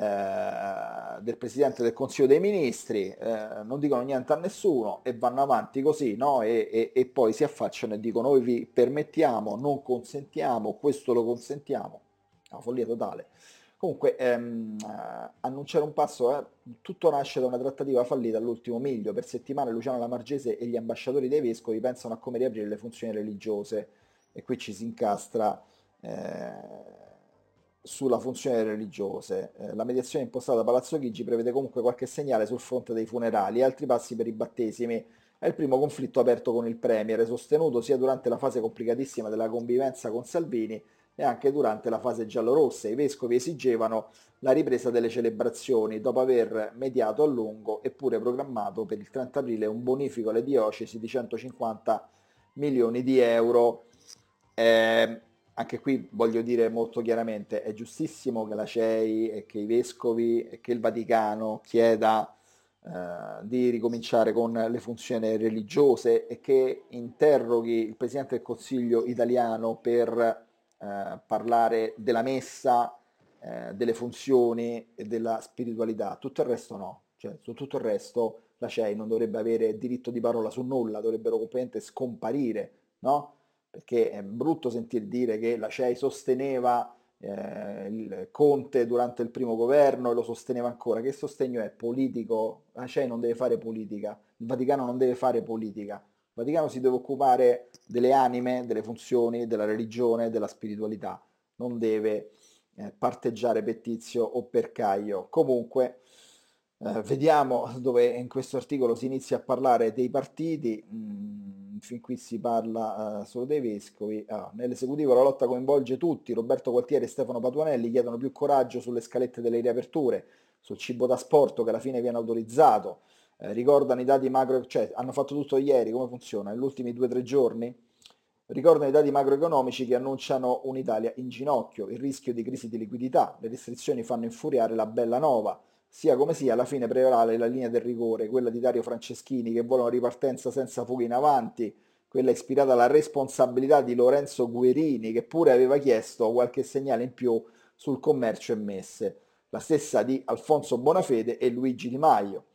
del Presidente del Consiglio dei Ministri, non dicono niente a nessuno e vanno avanti così, no? E poi si affacciano e dicono noi vi permettiamo, non consentiamo, questo lo consentiamo. Una follia totale. Comunque, annunciare un passo, tutto nasce da una trattativa fallita all'ultimo miglio. Per settimane Luciano Lamorgese e gli ambasciatori dei vescovi pensano a come riaprire le funzioni religiose e qui ci si incastra sulle funzioni religiose. La mediazione impostata da Palazzo Chigi prevede comunque qualche segnale sul fronte dei funerali e altri passi per i battesimi. È il primo conflitto aperto con il Premier, sostenuto sia durante la fase complicatissima della convivenza con Salvini, e anche durante la fase giallorossa. I vescovi esigevano la ripresa delle celebrazioni dopo aver mediato a lungo e pure programmato per il 30 aprile un bonifico alle diocesi di 150 milioni di euro. Eh, Anche qui voglio dire molto chiaramente, è giustissimo che la CEI e che i vescovi e che il Vaticano chieda di ricominciare con le funzioni religiose e che interroghi il Presidente del Consiglio italiano per parlare della messa, delle funzioni e della spiritualità. Tutto il resto no, cioè su tutto il resto la CEI non dovrebbe avere diritto di parola su nulla, dovrebbero completamente scomparire, no? Perché è brutto sentir dire che la CEI sosteneva il Conte durante il primo governo e lo sosteneva ancora. Che sostegno è? Politico? La CEI non deve fare politica, il Vaticano non deve fare politica. Il Vaticano si deve occupare delle anime, delle funzioni, della religione, della spiritualità, non deve parteggiare per Tizio o per Caio. Comunque, vediamo dove in questo articolo si inizia a parlare dei partiti, fin qui si parla solo dei vescovi. Nell'esecutivo la lotta coinvolge tutti, Roberto Gualtieri e Stefano Patuanelli chiedono più coraggio sulle scalette delle riaperture, sul cibo da sport che alla fine viene autorizzato, ricordano i dati macro, cioè hanno fatto tutto ieri, come funziona? Negli ultimi 2 o 3 giorni? Ricordano i dati macroeconomici che annunciano un'Italia in ginocchio, il rischio di crisi di liquidità, le restrizioni fanno infuriare la bella nova. Sia come sia, alla fine prevale la linea del rigore, quella di Dario Franceschini che vuole una ripartenza senza fuga in avanti, quella ispirata alla responsabilità di Lorenzo Guerini che pure aveva chiesto qualche segnale in più sul commercio e messe, la stessa di Alfonso Bonafede e Luigi Di Maio.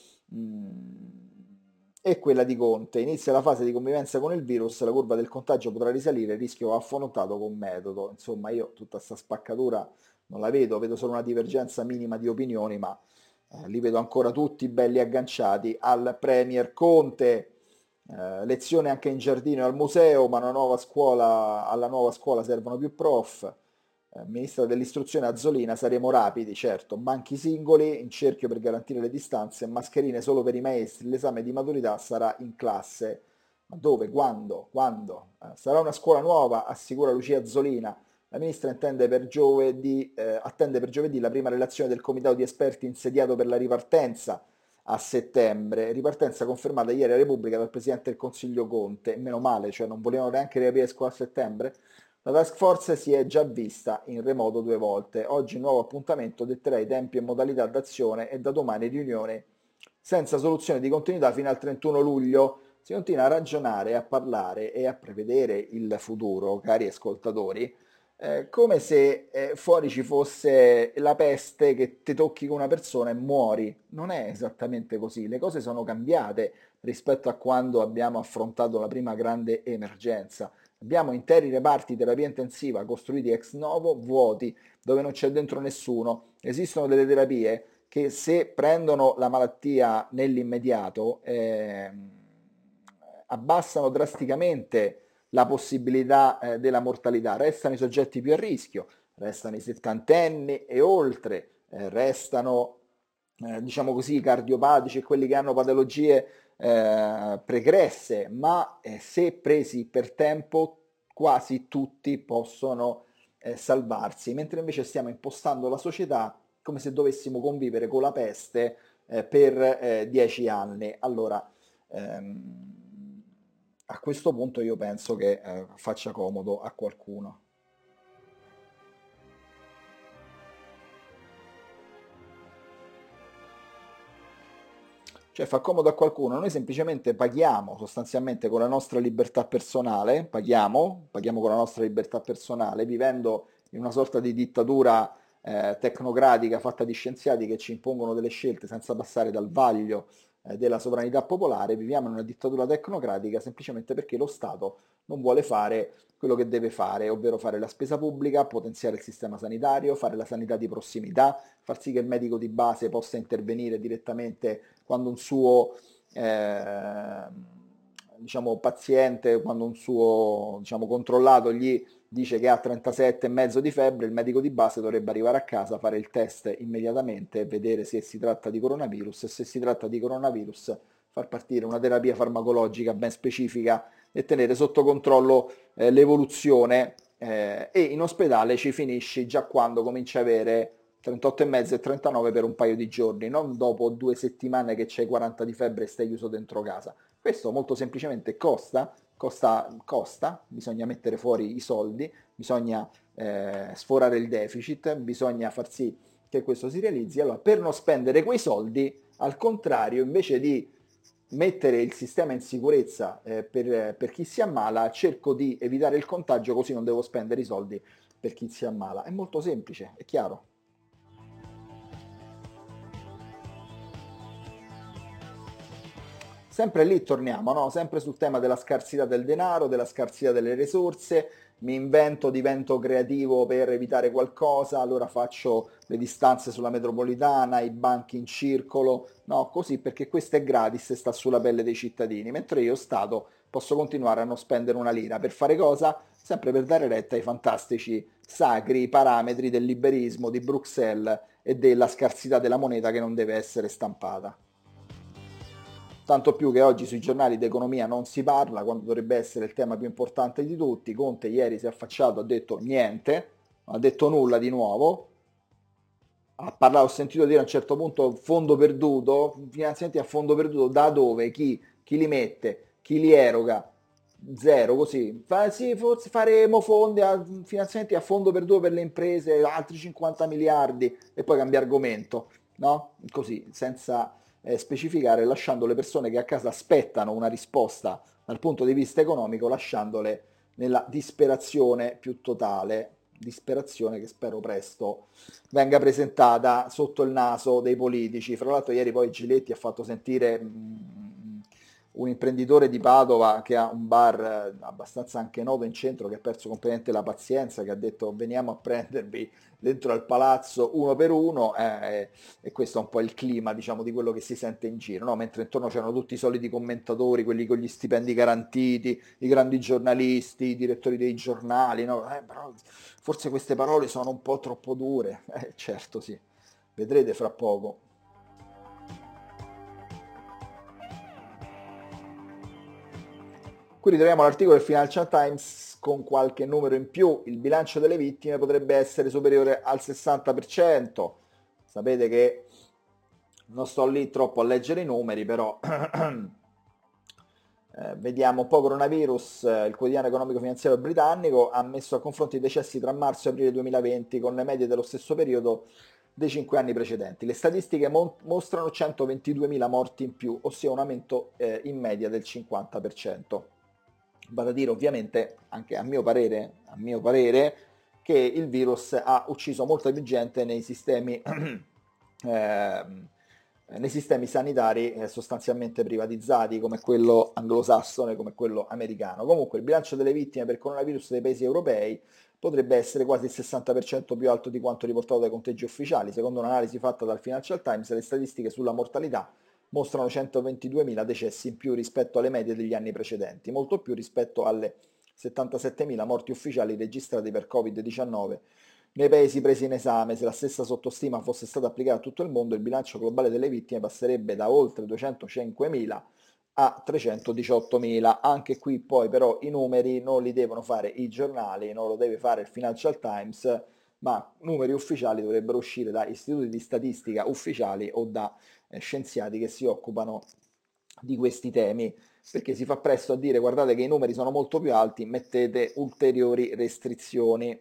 E quella di Conte. Inizia la fase di convivenza con il virus, la curva del contagio potrà risalire, il rischio va affrontato con metodo. Insomma, io tutta questa spaccatura non la vedo, vedo solo una divergenza minima di opinioni, ma li vedo ancora tutti belli agganciati al Premier Conte. Lezione anche in giardino e al museo, ma alla nuova scuola servono più prof. Ministra dell'istruzione Azzolina, saremo rapidi, certo, banchi singoli in cerchio per garantire le distanze, mascherine solo per i maestri, l'esame di maturità sarà in classe. Ma dove? Quando? Quando? Sarà una scuola nuova, assicura Lucia Azzolina. La ministra attende per giovedì la prima relazione del comitato di esperti insediato per la ripartenza a settembre, ripartenza confermata ieri a Repubblica dal Presidente del Consiglio Conte, meno male, cioè non volevano neanche riaprire scuola a settembre. La task force si è già vista in remoto 2 volte. Oggi nuovo appuntamento, detterà i tempi e modalità d'azione e da domani riunione senza soluzione di continuità fino al 31 luglio. Si continua a ragionare, a parlare e a prevedere il futuro, cari ascoltatori, come se fuori ci fosse la peste che ti tocchi con una persona e muori. Non è esattamente così, le cose sono cambiate rispetto a quando abbiamo affrontato la prima grande emergenza. Abbiamo interi reparti di terapia intensiva costruiti ex novo, vuoti, dove non c'è dentro nessuno. Esistono delle terapie che se prendono la malattia nell'immediato abbassano drasticamente la possibilità della mortalità, restano i soggetti più a rischio, restano i settantenni e oltre, restano diciamo così i cardiopatici e quelli che hanno patologie pregresse, ma se presi per tempo quasi tutti possono salvarsi, mentre invece stiamo impostando la società come se dovessimo convivere con la peste per 10 anni. Allora, a questo punto io penso che faccia comodo a qualcuno. Cioè fa comodo a qualcuno, noi semplicemente paghiamo sostanzialmente con la nostra libertà personale, paghiamo con la nostra libertà personale, vivendo in una sorta di dittatura tecnocratica fatta di scienziati che ci impongono delle scelte senza passare dal vaglio della sovranità popolare, viviamo in una dittatura tecnocratica semplicemente perché lo Stato non vuole fare quello che deve fare, ovvero fare la spesa pubblica, potenziare il sistema sanitario, fare la sanità di prossimità, far sì che il medico di base possa intervenire direttamente quando un suo diciamo, paziente, quando un suo diciamo, controllato gli dice che ha 37,5 di febbre, il medico di base dovrebbe arrivare a casa, fare il test immediatamente e vedere se si tratta di coronavirus e se si tratta di coronavirus far partire una terapia farmacologica ben specifica e tenere sotto controllo l'evoluzione e in ospedale ci finisci già quando cominci a avere 38,5 e 39 per un paio di giorni, non dopo 2 settimane che c'hai 40 di febbre e stai chiuso dentro casa. Questo molto semplicemente costa, bisogna mettere fuori i soldi, bisogna sforare il deficit, bisogna far sì che questo si realizzi. Allora, per non spendere quei soldi, al contrario, invece di mettere il sistema in sicurezza per chi si ammala, cerco di evitare il contagio così non devo spendere i soldi per chi si ammala. È molto semplice, è chiaro. Sempre lì torniamo, no? Sempre sul tema della scarsità del denaro, della scarsità delle risorse. Mi invento, divento creativo per evitare qualcosa, allora faccio le distanze sulla metropolitana, i banchi in circolo, no? Così perché questo è gratis e sta sulla pelle dei cittadini, mentre io, Stato, posso continuare a non spendere una lira. Per fare cosa? Sempre per dare retta ai fantastici sacri parametri del liberismo di Bruxelles e della scarsità della moneta che non deve essere stampata. Tanto più che oggi sui giornali d'economia non si parla, quando dovrebbe essere il tema più importante di tutti. Conte ieri si è affacciato, ha detto niente, non ha detto nulla di nuovo. Ha parlato, ho sentito dire a un certo punto fondo perduto, finanziamenti a fondo perduto, da dove, chi li mette, chi li eroga, zero così. Sì, forse faremo finanziamenti a fondo perduto per le imprese, altri 50 miliardi e poi cambia argomento, no? Così, senza specificare, lasciando le persone che a casa aspettano una risposta dal punto di vista economico, lasciandole nella disperazione più totale, disperazione che spero presto venga presentata sotto il naso dei politici. Fra l'altro ieri poi Giletti ha fatto sentire un imprenditore di Padova che ha un bar abbastanza anche noto in centro, che ha perso completamente la pazienza, che ha detto veniamo a prendervi dentro al palazzo uno per uno, e questo è un po' il clima, diciamo, di quello che si sente in giro, no? Mentre intorno c'erano tutti i soliti commentatori, quelli con gli stipendi garantiti, i grandi giornalisti, i direttori dei giornali, no? Però forse queste parole sono un po' troppo dure. Certo, sì. Vedrete fra poco. Qui ritroviamo l'articolo del Financial Times con qualche numero in più. Il bilancio delle vittime potrebbe essere superiore al 60%. Sapete che non sto lì troppo a leggere i numeri, però vediamo un po' coronavirus. Il quotidiano economico-finanziario britannico ha messo a confronto i decessi tra marzo e aprile 2020 con le medie dello stesso periodo dei 5 anni precedenti. Le statistiche mostrano 122.000 morti in più, ossia un aumento in media del 50%. Vado a dire ovviamente, anche a mio parere, che il virus ha ucciso molta più gente nei sistemi sanitari sostanzialmente privatizzati, come quello anglosassone, come quello americano. Comunque il bilancio delle vittime per coronavirus dei paesi europei potrebbe essere quasi il 60% più alto di quanto riportato dai conteggi ufficiali. Secondo un'analisi fatta dal Financial Times, le statistiche sulla mortalità mostrano 122.000 decessi in più rispetto alle medie degli anni precedenti, molto più rispetto alle 77.000 morti ufficiali registrati per Covid-19 nei paesi presi in esame. Se la stessa sottostima fosse stata applicata a tutto il mondo, il bilancio globale delle vittime passerebbe da oltre 205.000 a 318.000. Anche qui poi però i numeri non li devono fare i giornali, non lo deve fare il Financial Times, ma numeri ufficiali dovrebbero uscire da istituti di statistica ufficiali o da scienziati che si occupano di questi temi, perché si fa presto a dire guardate che i numeri sono molto più alti, mettete ulteriori restrizioni.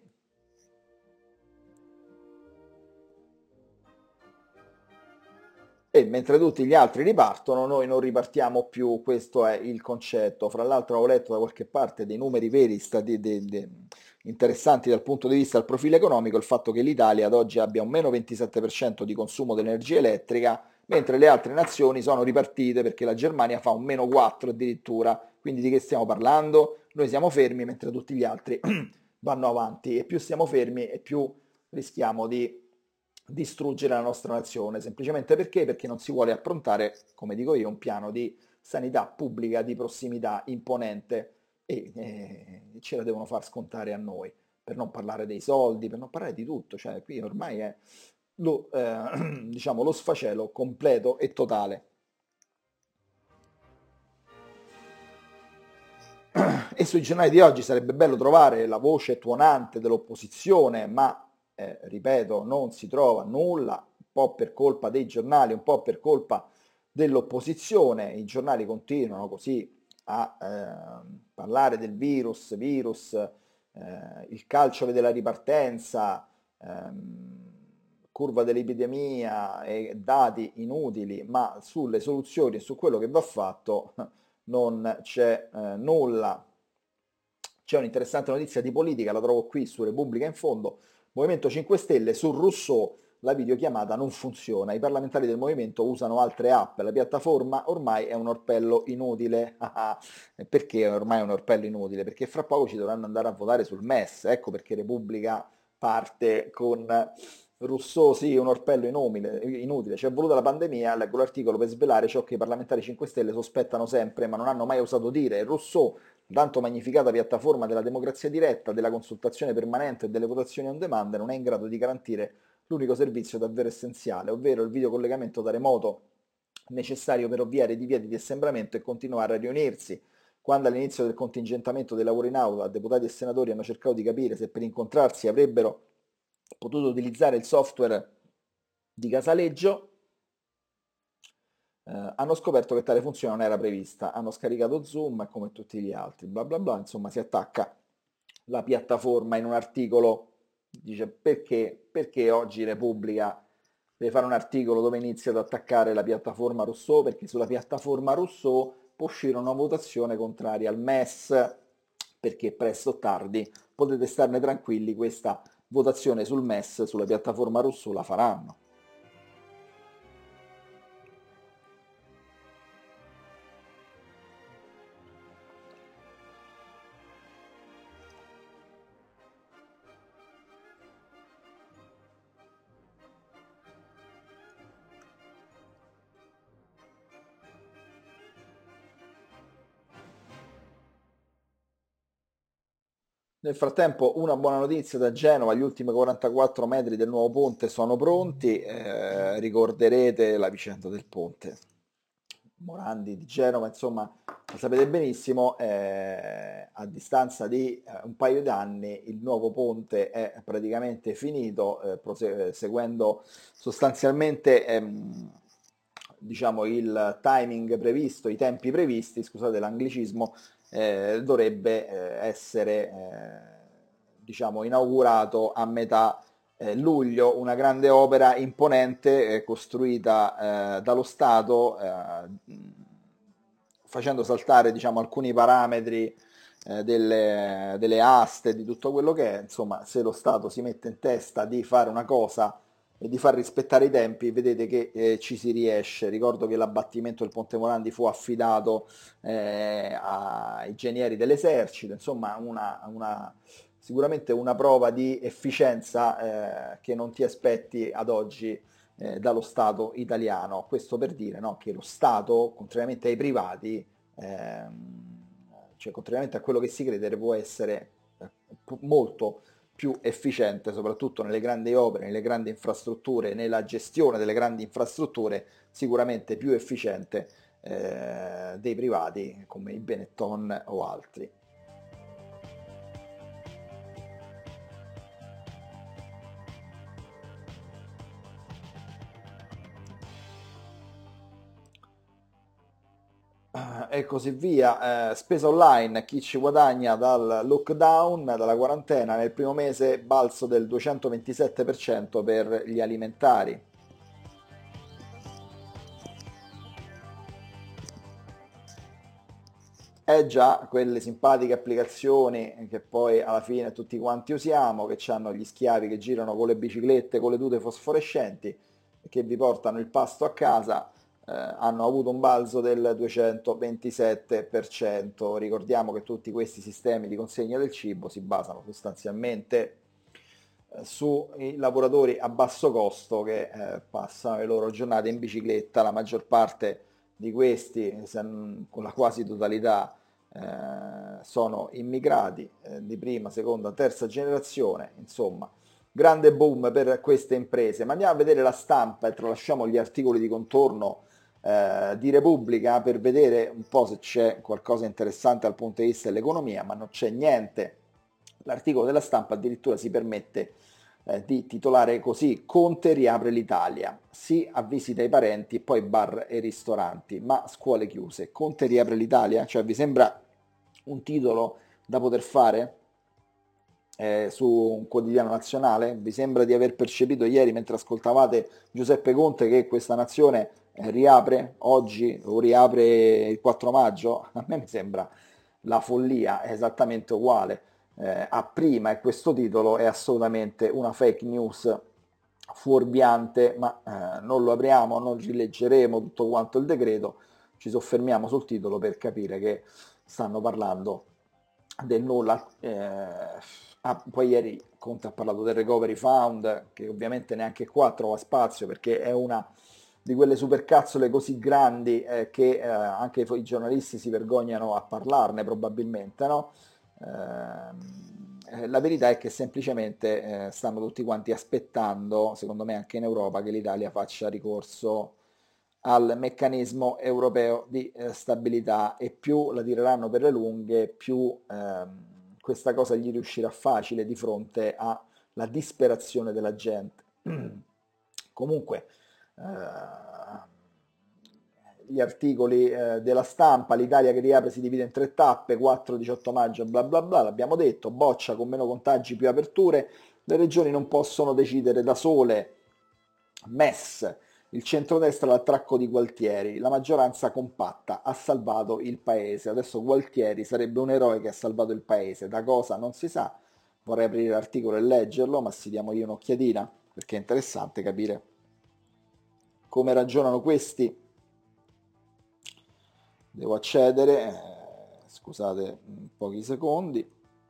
E mentre tutti gli altri ripartono, noi non ripartiamo più, questo è il concetto. Fra l'altro ho letto da qualche parte dei numeri veri, interessanti dal punto di vista del profilo economico, il fatto che l'Italia ad oggi abbia un meno 27% di consumo di energia elettrica, mentre le altre nazioni sono ripartite perché la Germania fa un meno 4 addirittura. Quindi di che stiamo parlando? Noi siamo fermi mentre tutti gli altri vanno avanti, e più siamo fermi e più rischiamo di distruggere la nostra nazione, semplicemente perché? Perché non si vuole approntare, come dico io, un piano di sanità pubblica di prossimità imponente, e ce la devono far scontare a noi, per non parlare dei soldi, per non parlare di tutto, cioè qui ormai è diciamo, lo sfacelo completo e totale. E sui giornali di oggi sarebbe bello trovare la voce tuonante dell'opposizione, ma ripeto, non si trova nulla, un po' per colpa dei giornali, un po' per colpa dell'opposizione. I giornali continuano così a parlare del virus, il calcio vede la ripartenza, curva dell'epidemia e dati inutili, ma sulle soluzioni e su quello che va fatto non c'è nulla. C'è un'interessante notizia di politica, la trovo qui su Repubblica in fondo. Movimento 5 Stelle, su Rousseau la videochiamata non funziona, i parlamentari del movimento usano altre app, la piattaforma ormai è un orpello inutile. Perché ormai è un orpello inutile? Perché fra poco ci dovranno andare a votare sul MES, ecco perché Repubblica parte con Rousseau, sì, un orpello inutile. Ci è voluta la pandemia, leggo l'articolo per svelare ciò che i parlamentari 5 Stelle sospettano sempre, ma non hanno mai osato dire. Rousseau, tanto magnificata piattaforma della democrazia diretta, della consultazione permanente e delle votazioni on demand, non è in grado di garantire l'unico servizio davvero essenziale, ovvero il videocollegamento da remoto necessario per ovviare i divieti di assembramento e continuare a riunirsi. Quando all'inizio del contingentamento dei lavori in aula, deputati e senatori hanno cercato di capire se per incontrarsi avrebbero potuto utilizzare il software di Casaleggio, hanno scoperto che tale funzione non era prevista, hanno scaricato Zoom come tutti gli altri, bla bla bla, insomma si attacca la piattaforma in un articolo, dice perché oggi Repubblica deve fare un articolo dove inizia ad attaccare la piattaforma Rousseau, perché sulla piattaforma Rousseau può uscire una votazione contraria al MES, perché presto o tardi potete starne tranquilli, questa votazione sul MES, sulla piattaforma Rousseau la faranno. Nel frattempo, una buona notizia da Genova: gli ultimi 44 metri del nuovo ponte sono pronti. Ricorderete la vicenda del ponte Morandi di Genova, insomma, lo sapete benissimo, a distanza di un paio d'anni il nuovo ponte è praticamente finito, seguendo sostanzialmente diciamo, il timing previsto, i tempi previsti, scusate l'anglicismo, dovrebbe essere diciamo, inaugurato a metà luglio, una grande opera imponente costruita dallo Stato, facendo saltare diciamo, alcuni parametri delle aste, di tutto quello che è. Insomma, se lo Stato si mette in testa di fare una cosa e di far rispettare i tempi, vedete che ci si riesce. Ricordo che l'abbattimento del Ponte Morandi fu affidato ai ingegneri dell'esercito, insomma sicuramente una prova di efficienza che non ti aspetti ad oggi dallo Stato italiano. Questo per dire, no, che lo Stato, contrariamente ai privati, cioè contrariamente a quello che si crede, può essere molto più efficiente, soprattutto nelle grandi opere, nelle grandi infrastrutture, nella gestione delle grandi infrastrutture, sicuramente più efficiente dei privati come i Benetton o altri. E così via. Spesa online, chi ci guadagna dal lockdown, dalla quarantena, nel primo mese balzo del 227% per gli alimentari. Già, quelle simpatiche applicazioni che poi alla fine tutti quanti usiamo, che hanno gli schiavi che girano con le biciclette, con le tute fosforescenti, e che vi portano il pasto a casa, hanno avuto un balzo del 227%. Ricordiamo che tutti questi sistemi di consegna del cibo si basano sostanzialmente sui lavoratori a basso costo che passano le loro giornate in bicicletta, la maggior parte di questi, con la quasi totalità, sono immigrati di prima, seconda, terza generazione, insomma, grande boom per queste imprese. Ma andiamo a vedere la stampa e tralasciamo gli articoli di contorno di Repubblica per vedere un po' se c'è qualcosa interessante dal punto di vista dell'economia, ma non c'è niente. L'articolo della Stampa addirittura si permette di titolare così: Conte riapre l'Italia, sì a visita ai parenti, poi bar e ristoranti, ma scuole chiuse. Conte riapre l'Italia? Cioè vi sembra un titolo da poter fare su un quotidiano nazionale? Vi sembra di aver percepito ieri mentre ascoltavate Giuseppe Conte che questa nazione riapre oggi o riapre il 4 maggio? A me mi sembra la follia, è esattamente uguale a prima, e questo titolo è assolutamente una fake news fuorviante, ma non lo apriamo, non rileggeremo tutto quanto il decreto, ci soffermiamo sul titolo per capire che stanno parlando del nulla. Poi ieri Conte ha parlato del Recovery Fund, che ovviamente neanche qua trova spazio perché è una di quelle supercazzole così grandi che anche i giornalisti si vergognano a parlarne probabilmente, no? La verità è che semplicemente stanno tutti quanti aspettando, secondo me anche in Europa, che l'Italia faccia ricorso al meccanismo europeo di stabilità, e più la tireranno per le lunghe, più questa cosa gli riuscirà facile di fronte alla disperazione della gente. Comunque, gli articoli della Stampa: l'Italia che riapre si divide in 3 tappe, 4-18 maggio, bla bla bla, l'abbiamo detto, boccia con meno contagi, più aperture, le regioni non possono decidere da sole, MES, il centrodestra l'attracco di Gualtieri, la maggioranza compatta ha salvato il paese. Adesso Gualtieri sarebbe un eroe che ha salvato il paese, da cosa non si sa, vorrei aprire l'articolo e leggerlo, ma si diamo io un'occhiatina perché è interessante capire come ragionano questi. Devo accedere, scusate pochi secondi.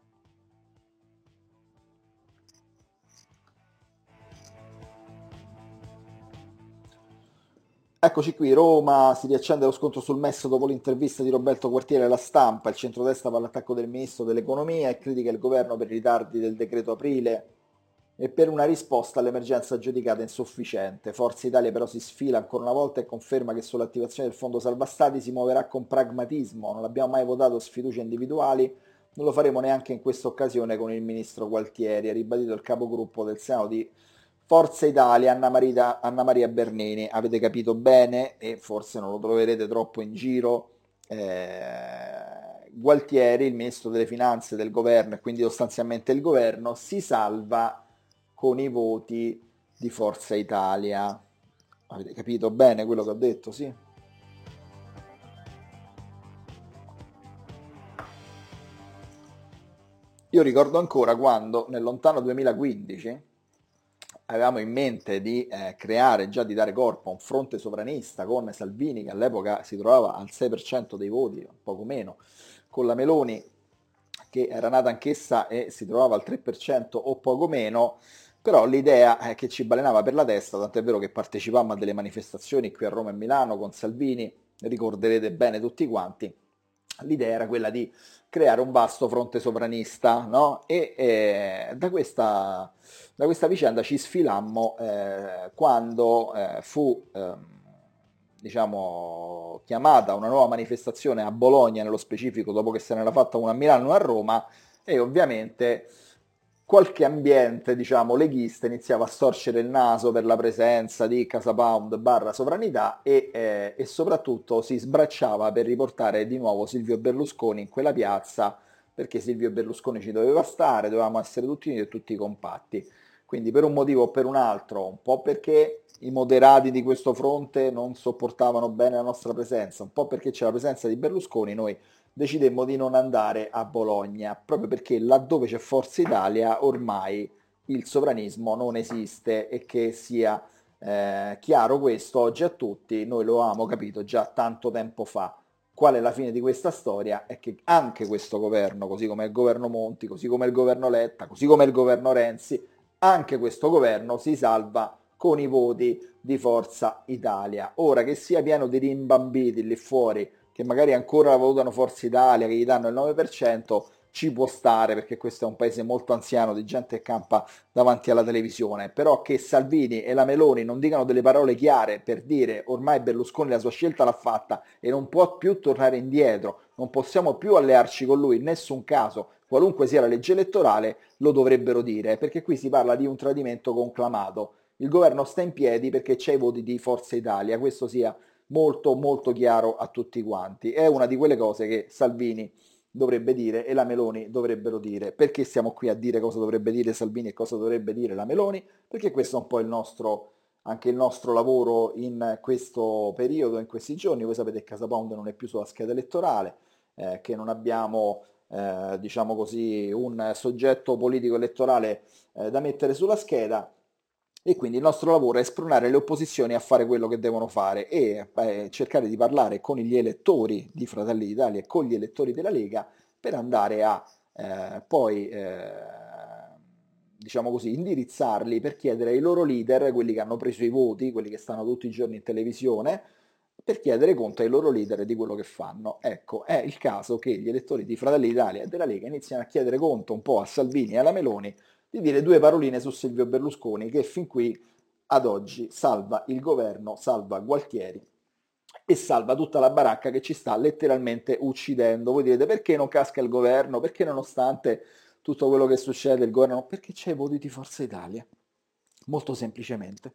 Eccoci qui, Roma, si riaccende lo scontro sul MES dopo l'intervista di Roberto Quartieri alla Stampa, il centrodestra va all'attacco del ministro dell'economia e critica il governo per i ritardi del decreto aprile e per una risposta all'emergenza giudicata insufficiente. Forza Italia però si sfila ancora una volta e conferma che sull'attivazione del fondo salva stati si muoverà con pragmatismo. Non abbiamo mai votato sfiducie individuali, non lo faremo neanche in questa occasione con il ministro Gualtieri, ha ribadito il capogruppo del Senato di Forza Italia, Anna Maria Bernini. Avete capito bene, e forse non lo troverete troppo in giro, Gualtieri, il ministro delle finanze del governo e quindi sostanzialmente il governo, si salva con i voti di Forza Italia. Avete capito bene quello che ho detto, sì? Io ricordo ancora quando nel lontano 2015 avevamo in mente di creare, già di dare corpo a un fronte sovranista con Salvini che all'epoca si trovava al 6% dei voti, poco meno, con la Meloni che era nata anch'essa e si trovava al 3% o poco meno, però l'idea che ci balenava per la testa, tant'è vero che partecipammo a delle manifestazioni qui a Roma e Milano con Salvini, ricorderete bene tutti quanti, l'idea era quella di creare un vasto fronte sovranista, no? E da questa vicenda ci sfilammo quando fu diciamo, chiamata una nuova manifestazione a Bologna, nello specifico, dopo che se n'era fatta una a Milano e una a Roma, e ovviamente qualche ambiente, diciamo, leghista iniziava a storcere il naso per la presenza di Casa Pound barra sovranità e soprattutto si sbracciava per riportare di nuovo Silvio Berlusconi in quella piazza, perché Silvio Berlusconi ci doveva stare, dovevamo essere tutti uniti e tutti compatti. Quindi per un motivo o per un altro, un po' perché i moderati di questo fronte non sopportavano bene la nostra presenza, un po' perché c'è la presenza di Berlusconi, noi decidemmo di non andare a Bologna, proprio perché laddove c'è Forza Italia ormai il sovranismo non esiste, e che sia chiaro questo oggi a tutti, noi lo avevamo capito già tanto tempo fa. Qual è la fine di questa storia? È che anche questo governo, così come il governo Monti, così come il governo Letta, così come il governo Renzi, anche questo governo si salva con i voti di Forza Italia. Ora che sia pieno di rimbambiti lì fuori, che magari ancora votano Forza Italia, che gli danno il 9%, ci può stare perché questo è un paese molto anziano di gente che campa davanti alla televisione, però che Salvini e la Meloni non dicano delle parole chiare per dire ormai Berlusconi la sua scelta l'ha fatta e non può più tornare indietro, non possiamo più allearci con lui in nessun caso, qualunque sia la legge elettorale, lo dovrebbero dire, perché qui si parla di un tradimento conclamato. Il governo sta in piedi perché c'è i voti di Forza Italia, questo sia molto molto chiaro a tutti quanti. È una di quelle cose che Salvini dovrebbe dire e la Meloni dovrebbero dire. Perché siamo qui a dire cosa dovrebbe dire Salvini e cosa dovrebbe dire la Meloni? Perché questo è un po' il nostro, anche il nostro lavoro in questo periodo, in questi giorni. Voi sapete che Casa Pound non è più sulla scheda elettorale, che non abbiamo, diciamo così, un soggetto politico elettorale da mettere sulla scheda. E quindi il nostro lavoro è spronare le opposizioni a fare quello che devono fare e cercare di parlare con gli elettori di Fratelli d'Italia e con gli elettori della Lega per andare a poi, diciamo così, indirizzarli per chiedere ai loro leader, quelli che hanno preso i voti, quelli che stanno tutti i giorni in televisione, per chiedere conto ai loro leader di quello che fanno. Ecco, è il caso che gli elettori di Fratelli d'Italia e della Lega iniziano a chiedere conto un po' a Salvini e alla Meloni di dire due paroline su Silvio Berlusconi che fin qui ad oggi salva il governo, salva Gualtieri e salva tutta la baracca che ci sta letteralmente uccidendo. Voi direte perché non casca il governo? Perché nonostante tutto quello che succede il governo? Perché c'è i voti di Forza Italia. Molto semplicemente.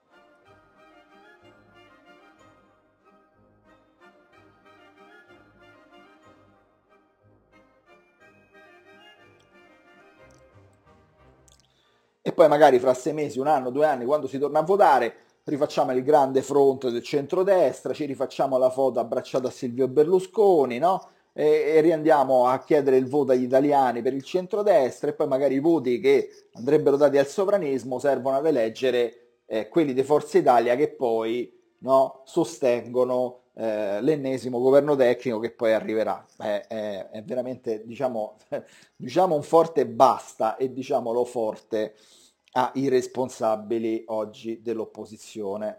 E poi magari fra 6 mesi, un anno, 2 anni, quando si torna a votare, rifacciamo il grande fronte del centrodestra, ci rifacciamo la foto abbracciata a Silvio Berlusconi, no? E riandiamo a chiedere il voto agli italiani per il centrodestra e poi magari i voti che andrebbero dati al sovranismo servono ad eleggere quelli di Forza Italia che poi, no, sostengono l'ennesimo governo tecnico che poi arriverà. È veramente, diciamo, diciamo un forte basta e diciamolo forte ai responsabili oggi dell'opposizione.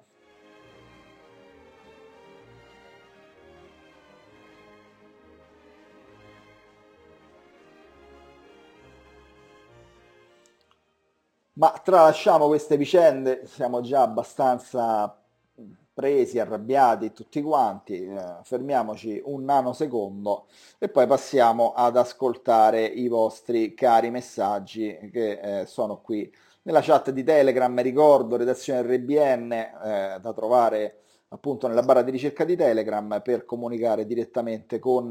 Ma tralasciamo queste vicende, siamo già abbastanza presi, arrabbiati tutti quanti, fermiamoci un nanosecondo e poi passiamo ad ascoltare i vostri cari messaggi che sono qui nella chat di Telegram, ricordo redazione RBN, da trovare appunto nella barra di ricerca di Telegram per comunicare direttamente con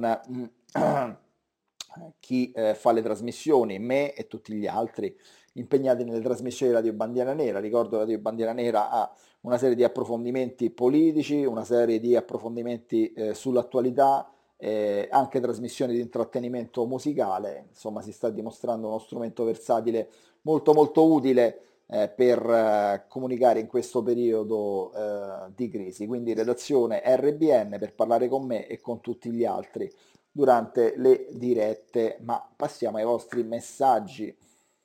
chi fa le trasmissioni, me e tutti gli altri impegnati nelle trasmissioni di Radio Bandiera Nera. Ricordo che Radio Bandiera Nera ha una serie di approfondimenti politici, una serie di approfondimenti sull'attualità, anche trasmissioni di intrattenimento musicale. Insomma, si sta dimostrando uno strumento versatile molto molto utile per comunicare in questo periodo di crisi. Quindi redazione RBN per parlare con me e con tutti gli altri durante le dirette, ma passiamo ai vostri messaggi.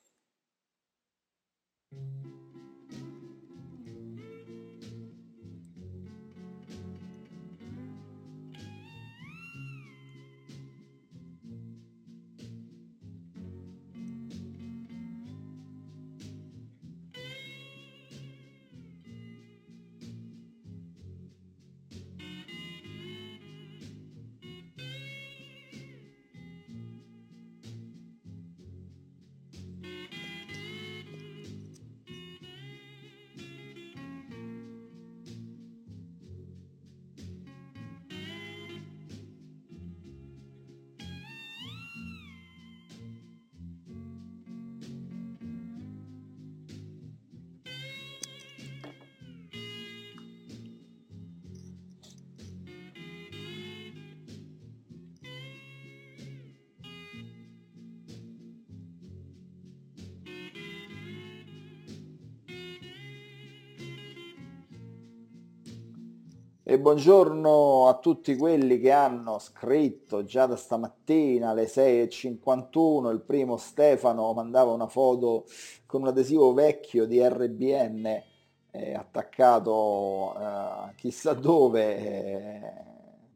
E buongiorno a tutti quelli che hanno scritto già da stamattina alle 6:51. Il primo Stefano mandava una foto con un adesivo vecchio di RBN attaccato chissà dove.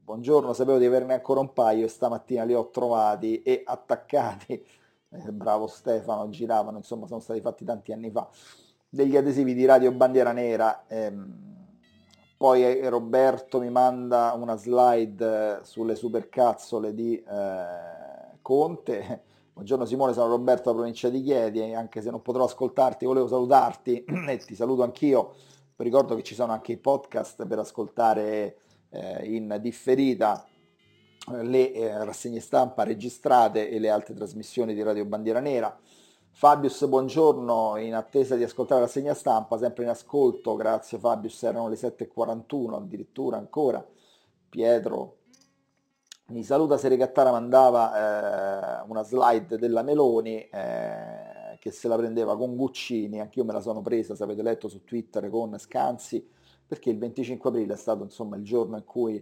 buongiorno, sapevo di averne ancora un paio e stamattina li ho trovati e attaccati. Bravo Stefano, giravano, insomma, sono stati fatti tanti anni fa. Degli adesivi di Radio Bandiera Nera. Poi Roberto mi manda una slide sulle supercazzole di Conte. Buongiorno Simone, sono Roberto da provincia di Chieti, e anche se non potrò ascoltarti, volevo salutarti e ti saluto anch'io. Vi ricordo che ci sono anche i podcast per ascoltare in differita le rassegne stampa registrate e le altre trasmissioni di Radio Bandiera Nera. Fabius, buongiorno, in attesa di ascoltare la rassegna stampa, sempre in ascolto, grazie Fabius, erano le 7:41 addirittura ancora. Pietro mi saluta, se Regattara mandava una slide della Meloni che se la prendeva con Guccini, anch'io me la sono presa, se avete letto su Twitter, con Scanzi, perché il 25 aprile è stato insomma il giorno in cui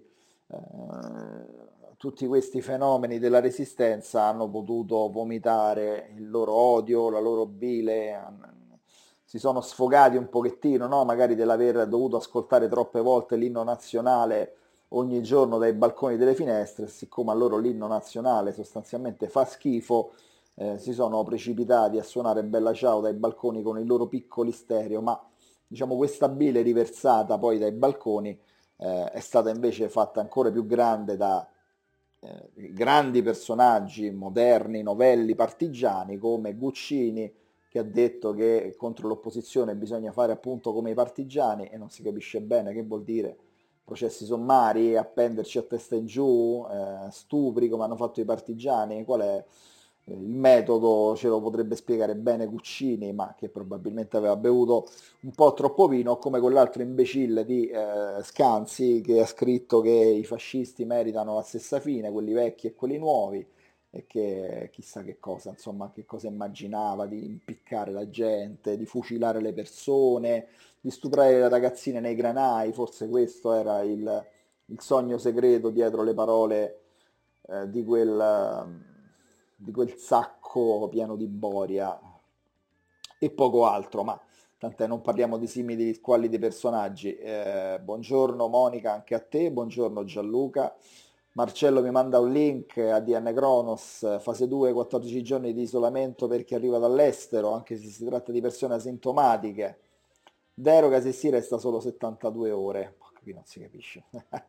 tutti questi fenomeni della resistenza hanno potuto vomitare il loro odio, la loro bile, si sono sfogati un pochettino, no? Magari dell'aver dovuto ascoltare troppe volte l'inno nazionale ogni giorno dai balconi delle finestre, siccome a loro l'inno nazionale sostanzialmente fa schifo, si sono precipitati a suonare Bella Ciao dai balconi con i loro piccoli stereo, ma diciamo questa bile riversata poi dai balconi è stata invece fatta ancora più grande da grandi personaggi moderni, novelli, partigiani come Guccini, che ha detto che contro l'opposizione bisogna fare appunto come i partigiani, e non si capisce bene che vuol dire processi sommari, appenderci a testa in giù, stupri come hanno fatto i partigiani. Qual è il metodo? Ce lo potrebbe spiegare bene Guccini, ma che probabilmente aveva bevuto un po' troppo vino, come quell'altro imbecille di Scanzi che ha scritto che i fascisti meritano la stessa fine, quelli vecchi e quelli nuovi, e che chissà che cosa, insomma, che cosa immaginava di impiccare la gente, di fucilare le persone, di stuprare le ragazzine nei granai. Forse questo era il sogno segreto dietro le parole di quel sacco pieno di boria e poco altro, ma tant'è, non parliamo di simili squalli di personaggi. Buongiorno Monica, anche a te, buongiorno Gianluca. Marcello mi manda un link a DN Kronos, fase 2, 14 giorni di isolamento per chi arriva dall'estero, anche se si tratta di persone asintomatiche. Deroga se si resta solo 72 ore. Qui non si capisce.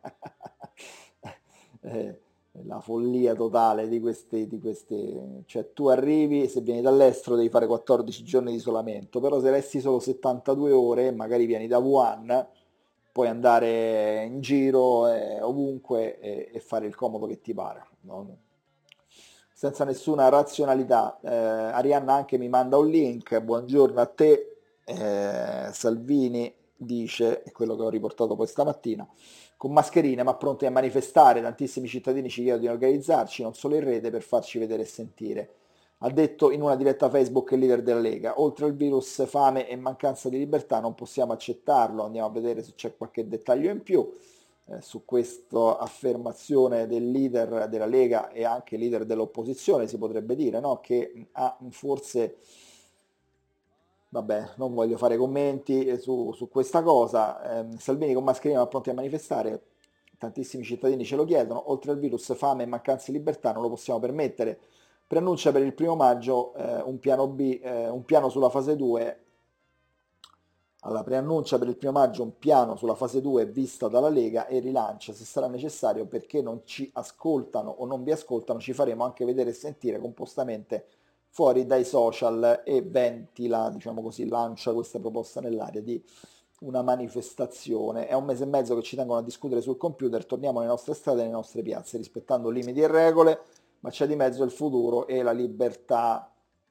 Eh, la follia totale cioè tu arrivi, se vieni dall'estero devi fare 14 giorni di isolamento, però se resti solo 72 ore, magari vieni da Wuhan, puoi andare in giro ovunque e fare il comodo che ti pare, no? Senza nessuna razionalità. Arianna anche mi manda un link, buongiorno a te. Salvini dice, è quello che ho riportato poi stamattina, con mascherine ma pronti a manifestare, tantissimi cittadini ci chiedono di organizzarci, non solo in rete, per farci vedere e sentire. Ha detto in una diretta Facebook il leader della Lega: oltre al virus, fame e mancanza di libertà non possiamo accettarlo. Andiamo a vedere se c'è qualche dettaglio in più su questa affermazione del leader della Lega e anche leader dell'opposizione, si potrebbe dire, no? Che ha forse, vabbè, non voglio fare commenti su questa cosa. Salvini con mascherina ma pronti a manifestare, tantissimi cittadini ce lo chiedono, oltre al virus, fame e mancanza di libertà non lo possiamo permettere. Preannuncia per il 1° maggio un piano B, un piano sulla fase 2. Allora, preannuncia per il 1° maggio un piano sulla fase 2 vista dalla Lega e rilancia, se sarà necessario, perché non ci ascoltano o non vi ascoltano, ci faremo anche vedere e sentire compostamente fuori dai social, e ventila, diciamo così, lancia questa proposta nell'aria di una manifestazione. È un mese e mezzo che ci tengono a discutere sul computer, torniamo alle nostre strade e alle nostre piazze, rispettando limiti e regole, ma c'è di mezzo il futuro e la libertà.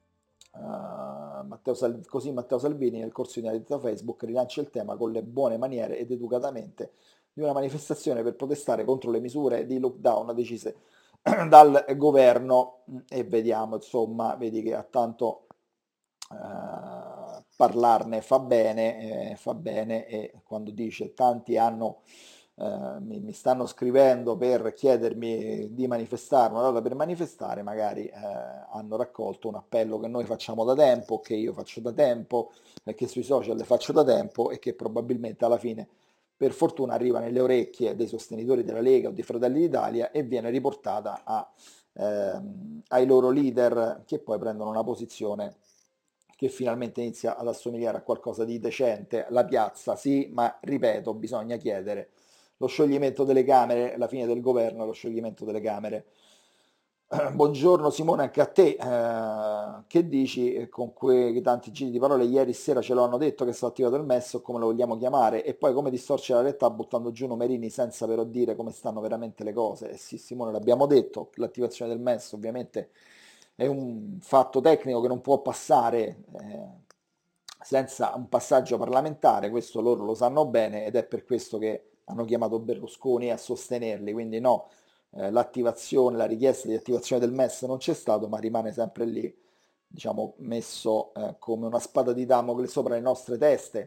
Così Matteo Salvini nel corso di una diretta Facebook rilancia il tema con le buone maniere ed educatamente di una manifestazione per protestare contro le misure di lockdown decise dal governo, e vediamo, insomma, vedi che a tanto parlarne fa bene, e quando dice tanti hanno mi stanno scrivendo per chiedermi di manifestare, una data per manifestare, magari hanno raccolto un appello che noi facciamo da tempo, che io faccio da tempo, che sui social faccio da tempo, e che probabilmente alla fine per fortuna arriva nelle orecchie dei sostenitori della Lega o di Fratelli d'Italia e viene riportata ai loro leader, che poi prendono una posizione che finalmente inizia ad assomigliare a qualcosa di decente. La piazza sì, ma ripeto, bisogna chiedere lo scioglimento delle Camere, la fine del governo, lo scioglimento delle Camere. Buongiorno Simone, anche a te. Che dici con quei tanti giri di parole? Ieri sera ce lo hanno detto che è stato attivato il MES o come lo vogliamo chiamare, e poi come distorce la realtà buttando giù numerini senza però dire come stanno veramente le cose. Eh sì, Simone, l'abbiamo detto, l'attivazione del MES ovviamente è un fatto tecnico che non può passare senza un passaggio parlamentare, questo loro lo sanno bene ed è per questo che hanno chiamato Berlusconi a sostenerli, quindi no, l'attivazione, la richiesta di attivazione del MES non c'è stato, ma rimane sempre lì, diciamo, messo come una spada di Damocle sopra le nostre teste.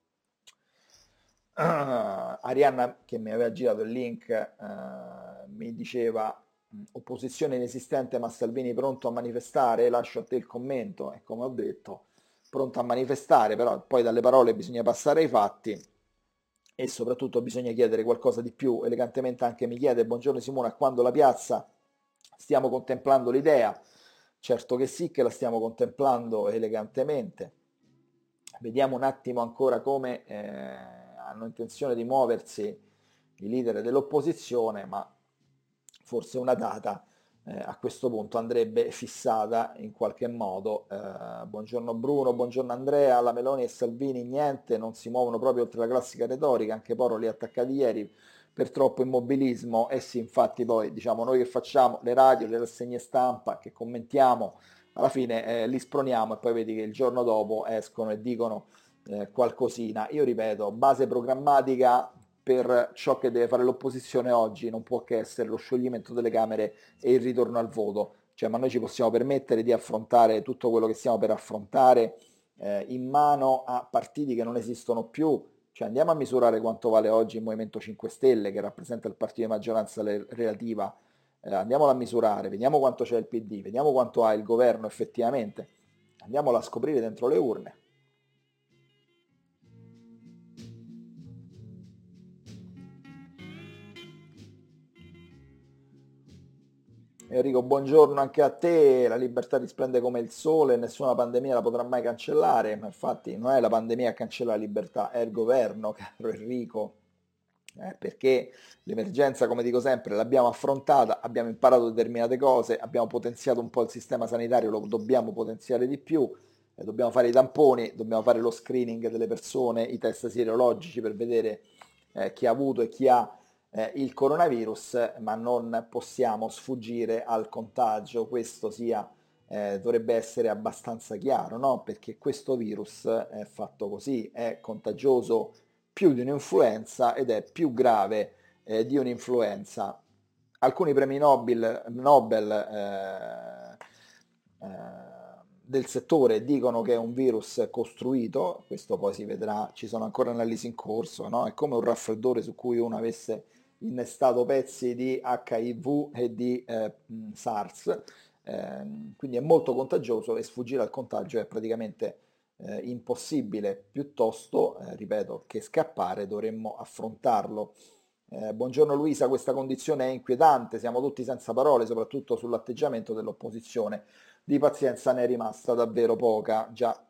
Arianna, che mi aveva girato il link, mi diceva opposizione inesistente ma Salvini pronto a manifestare, lascio a te il commento e come ho detto pronto a manifestare, però poi dalle parole bisogna passare ai fatti e soprattutto bisogna chiedere qualcosa di più. Elegantemente anche mi chiede, buongiorno Simone, a quando la piazza? Stiamo contemplando l'idea, certo che sì che la stiamo contemplando elegantemente. Vediamo un attimo ancora come hanno intenzione di muoversi i leader dell'opposizione, ma forse una data a questo punto andrebbe fissata in qualche modo. Buongiorno Bruno, buongiorno Andrea, la Meloni e Salvini niente, non si muovono proprio oltre la classica retorica, anche Poro li ha attaccati ieri per troppo immobilismo. E sì, infatti poi diciamo noi che facciamo le radio, le rassegne stampa, che commentiamo, alla fine li sproniamo e poi vedi che il giorno dopo escono e dicono qualcosina. Io ripeto, base programmatica per ciò che deve fare l'opposizione oggi non può che essere lo scioglimento delle Camere e il ritorno al voto. Cioè, ma noi ci possiamo permettere di affrontare tutto quello che stiamo per affrontare in mano a partiti che non esistono più? Cioè, andiamo a misurare quanto vale oggi il Movimento 5 Stelle, che rappresenta il partito di maggioranza relativa. Andiamolo a misurare, vediamo quanto c'è il PD, vediamo quanto ha il governo effettivamente. Andiamolo a scoprire dentro le urne. Enrico, buongiorno anche a te. La libertà risplende come il sole, nessuna pandemia la potrà mai cancellare, ma infatti non è la pandemia a cancellare la libertà, è il governo, caro Enrico. Perché l'emergenza, come dico sempre, l'abbiamo affrontata, abbiamo imparato determinate cose, abbiamo potenziato un po' il sistema sanitario, lo dobbiamo potenziare di più, dobbiamo fare i tamponi, dobbiamo fare lo screening delle persone, i test sierologici per vedere chi ha avuto e chi ha il coronavirus, ma non possiamo sfuggire al contagio, questo dovrebbe essere abbastanza chiaro, no? Perché questo virus è fatto così, è contagioso più di un'influenza ed è più grave di un'influenza. Alcuni premi Nobel del settore dicono che è un virus costruito, questo poi si vedrà, ci sono ancora analisi in corso, no? È come un raffreddore su cui uno avesse innestato pezzi di HIV e di SARS, quindi è molto contagioso e sfuggire al contagio è praticamente impossibile, piuttosto, ripeto, che scappare dovremmo affrontarlo. Buongiorno Luisa, questa condizione è inquietante, siamo tutti senza parole, soprattutto sull'atteggiamento dell'opposizione. Di pazienza ne è rimasta davvero poca,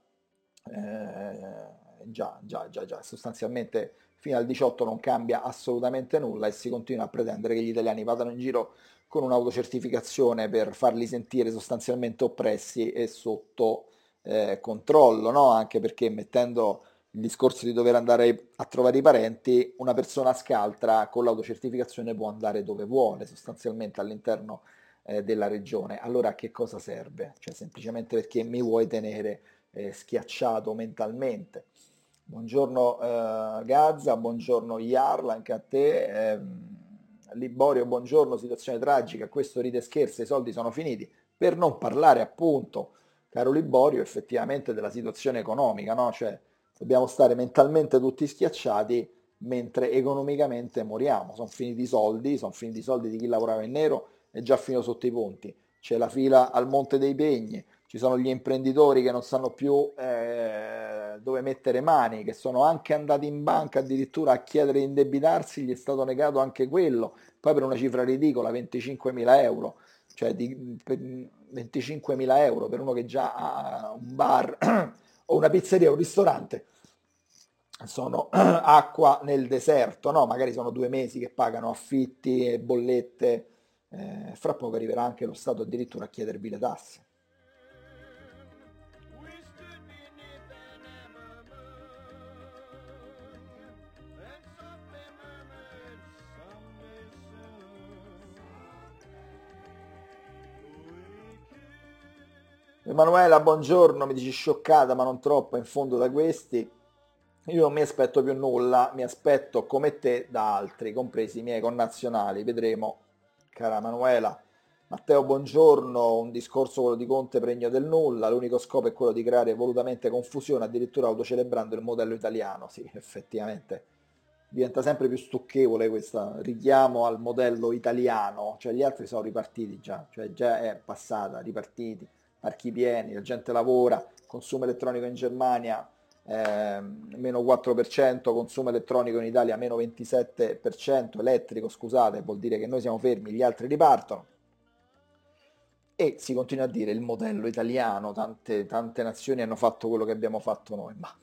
già, sostanzialmente fino al 18 non cambia assolutamente nulla e si continua a pretendere che gli italiani vadano in giro con un'autocertificazione per farli sentire sostanzialmente oppressi e sotto controllo, no? Anche perché mettendo il discorso di dover andare a trovare i parenti, una persona scaltra con l'autocertificazione può andare dove vuole, sostanzialmente all'interno della regione. Allora a che cosa serve? Cioè semplicemente perché mi vuoi tenere schiacciato mentalmente. Buongiorno Gazza, buongiorno Jarla, anche a te. Liborio, buongiorno, situazione tragica, questo ride e scherza, i soldi sono finiti. Per non parlare appunto, caro Liborio, effettivamente della situazione economica, no? Cioè dobbiamo stare mentalmente tutti schiacciati mentre economicamente moriamo. Sono finiti i soldi di chi lavorava in nero, è già finito sotto i ponti. C'è la fila al Monte dei Pegni, ci sono gli imprenditori che non sanno più dove mettere mani, che sono anche andati in banca addirittura a chiedere di indebitarsi, gli è stato negato anche quello, poi per una cifra ridicola, 25.000 euro, cioè 25.000 euro per uno che già ha un bar o una pizzeria o un ristorante, sono acqua nel deserto, no? Magari sono 2 mesi che pagano affitti e bollette, fra poco arriverà anche lo Stato addirittura a chiedervi le tasse. Emanuela, buongiorno, mi dici scioccata, ma non troppo, in fondo da questi. Io non mi aspetto più nulla, mi aspetto come te da altri, compresi i miei connazionali. Vedremo, cara Manuela. Matteo, buongiorno. Un discorso quello di Conte pregno del nulla. L'unico scopo è quello di creare volutamente confusione, addirittura autocelebrando il modello italiano. Sì, effettivamente diventa sempre più stucchevole questo richiamo al modello italiano, cioè gli altri sono ripartiti già, cioè già è passata, ripartiti, parchi pieni, la gente lavora, consumo elettronico in Germania meno 4%, consumo elettronico in Italia meno 27%, elettrico scusate, vuol dire che noi siamo fermi, gli altri ripartono e si continua a dire il modello italiano, tante nazioni hanno fatto quello che abbiamo fatto noi, ma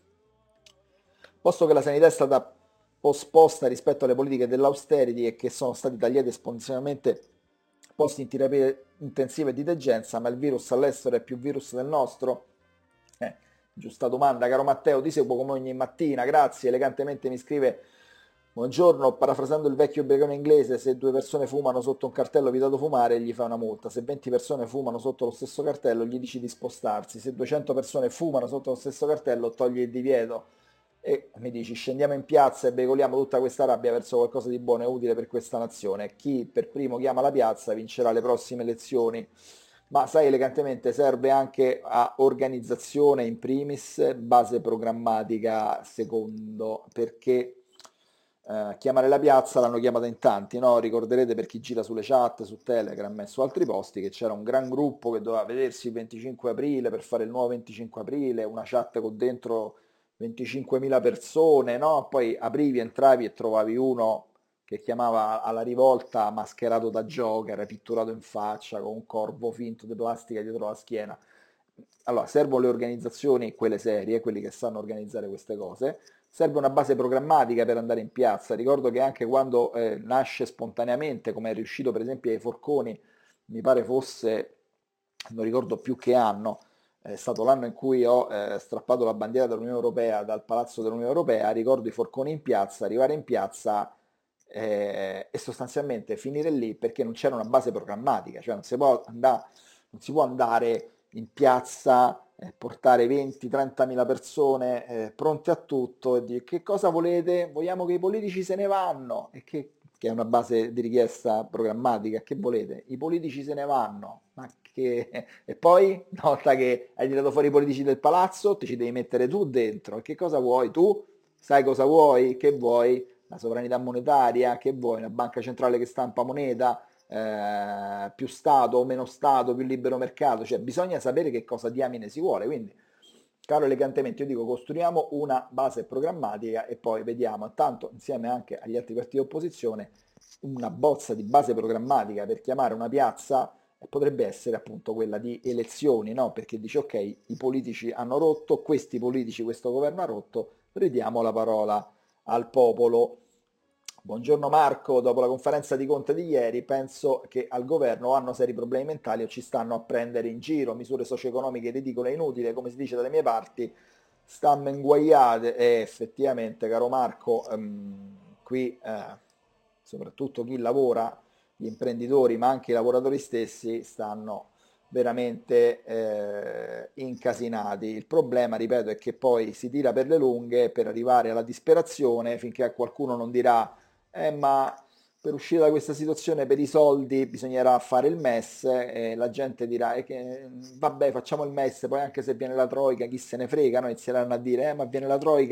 posto che la sanità è stata posposta rispetto alle politiche dell'austerity e che sono stati tagliati esponenzialmente posti in terapia intensiva e di degenza, ma il virus all'estero è più virus del nostro? Eh, giusta domanda, caro Matteo, ti seguo come ogni mattina, grazie, elegantemente mi scrive, buongiorno, parafrasando il vecchio ubriacone inglese, se 2 persone fumano sotto un cartello vietato fumare, gli fai una multa, se 20 persone fumano sotto lo stesso cartello, gli dici di spostarsi, se 200 persone fumano sotto lo stesso cartello, togli il divieto. E mi dici, scendiamo in piazza e veicoliamo tutta questa rabbia verso qualcosa di buono e utile per questa nazione. Chi per primo chiama la piazza vincerà le prossime elezioni. Ma sai, elegantemente serve anche a organizzazione in primis, base programmatica secondo, perché chiamare la piazza l'hanno chiamata in tanti, no? Ricorderete per chi gira sulle chat, su Telegram e su altri posti che c'era un gran gruppo che doveva vedersi il 25 aprile per fare il nuovo 25 aprile, una chat con dentro 25.000 persone, no? Poi aprivi, entravi e trovavi uno che chiamava alla rivolta mascherato da Joker, pitturato in faccia con un corvo finto di plastica dietro la schiena. Allora, servono le organizzazioni, quelle serie, quelli che sanno organizzare queste cose, serve una base programmatica per andare in piazza. Ricordo che anche quando nasce spontaneamente, come è riuscito per esempio ai Forconi, mi pare fosse, non ricordo più che anno, è stato l'anno in cui ho strappato la bandiera dell'Unione Europea dal Palazzo dell'Unione Europea, ricordo i Forconi in piazza, arrivare in piazza e sostanzialmente finire lì perché non c'era una base programmatica, cioè non si può andare in piazza, portare 20-30 mila persone pronte a tutto e dire che cosa volete? Vogliamo che i politici se ne vanno e che è una base di richiesta programmatica, che volete? I politici se ne vanno, ma che... E poi, una volta che hai tirato fuori i politici del palazzo, ti ci devi mettere tu dentro. E che cosa vuoi? Tu sai cosa vuoi? Che vuoi? La sovranità monetaria? Che vuoi? Una banca centrale che stampa moneta? Più Stato o meno Stato, più libero mercato? Cioè, bisogna sapere che cosa diamine si vuole. Quindi, caro elegantemente, io dico costruiamo una base programmatica e poi vediamo, tanto insieme anche agli altri partiti di opposizione, una bozza di base programmatica per chiamare una piazza potrebbe essere appunto quella di elezioni, no? Perché dice ok, i politici hanno rotto, questi politici, questo governo ha rotto, ridiamo la parola al popolo. Buongiorno Marco, dopo la conferenza di Conte di ieri penso che al governo hanno seri problemi mentali o ci stanno a prendere in giro, misure socio-economiche ridicole e inutili, come si dice dalle mie parti, stanno inguaiate e effettivamente, caro Marco, qui soprattutto chi lavora, gli imprenditori ma anche i lavoratori stessi stanno veramente incasinati. Il problema, ripeto, è che poi si tira per le lunghe per arrivare alla disperazione finché qualcuno non dirà ma per uscire da questa situazione per i soldi bisognerà fare il MES e la gente dirà vabbè facciamo il MES, poi anche se viene la Troica chi se ne frega, no? Inizieranno a dire ma viene la Troica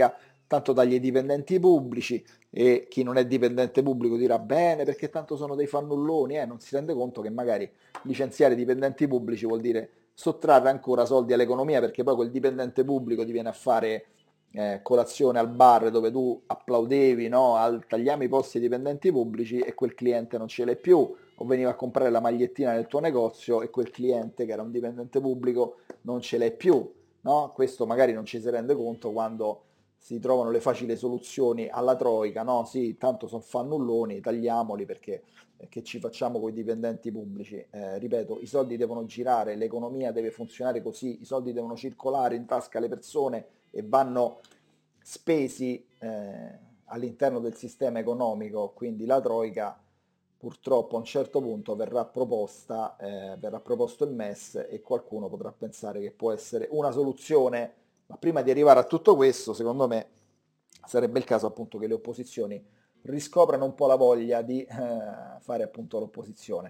tanto dagli i dipendenti pubblici, e chi non è dipendente pubblico dirà bene perché tanto sono dei fannulloni, non si rende conto che magari licenziare i dipendenti pubblici vuol dire sottrarre ancora soldi all'economia, perché poi quel dipendente pubblico ti viene a fare colazione al bar dove tu applaudevi, no? Tagliamo i posti ai dipendenti pubblici, e quel cliente non ce l'hai più, o veniva a comprare la magliettina nel tuo negozio e quel cliente che era un dipendente pubblico non ce l'hai più, no? Questo magari non ci si rende conto quando si trovano le facili soluzioni alla troica, no? Sì, tanto sono fannulloni, tagliamoli perché che ci facciamo con i dipendenti pubblici. Ripeto, i soldi devono girare, l'economia deve funzionare così, i soldi devono circolare in tasca alle persone e vanno spesi all'interno del sistema economico, quindi la troica purtroppo a un certo punto verrà proposta, verrà proposto il MES, e qualcuno potrà pensare che può essere una soluzione, ma prima di arrivare a tutto questo, secondo me, sarebbe il caso appunto che le opposizioni riscoprano un po' la voglia di fare appunto l'opposizione.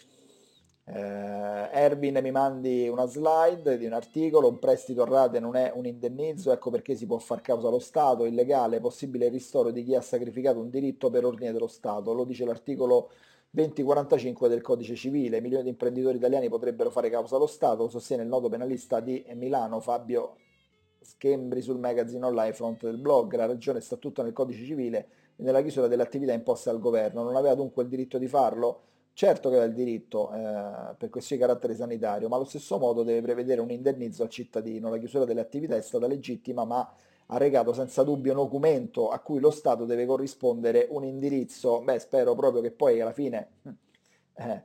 Erwin, mi mandi una slide di un articolo: un prestito a rate non è un indennizzo, ecco perché si può far causa allo Stato, illegale, possibile il ristoro di chi ha sacrificato un diritto per ordine dello Stato, lo dice l'articolo 2045 del Codice Civile. Milioni di imprenditori italiani potrebbero fare causa allo Stato, sostiene il noto penalista di Milano Fabio Schembri sul magazine online Front del Blog. La ragione sta tutta nel Codice Civile e nella chiusura delle attività imposte al governo. Non aveva dunque il diritto di farlo? Certo che aveva il diritto per questioni di carattere sanitario, ma allo stesso modo deve prevedere un indennizzo al cittadino. La chiusura delle attività è stata legittima, ma ha recato senza dubbio un documento a cui lo Stato deve corrispondere un indirizzo. Beh, spero proprio che poi alla fine eh,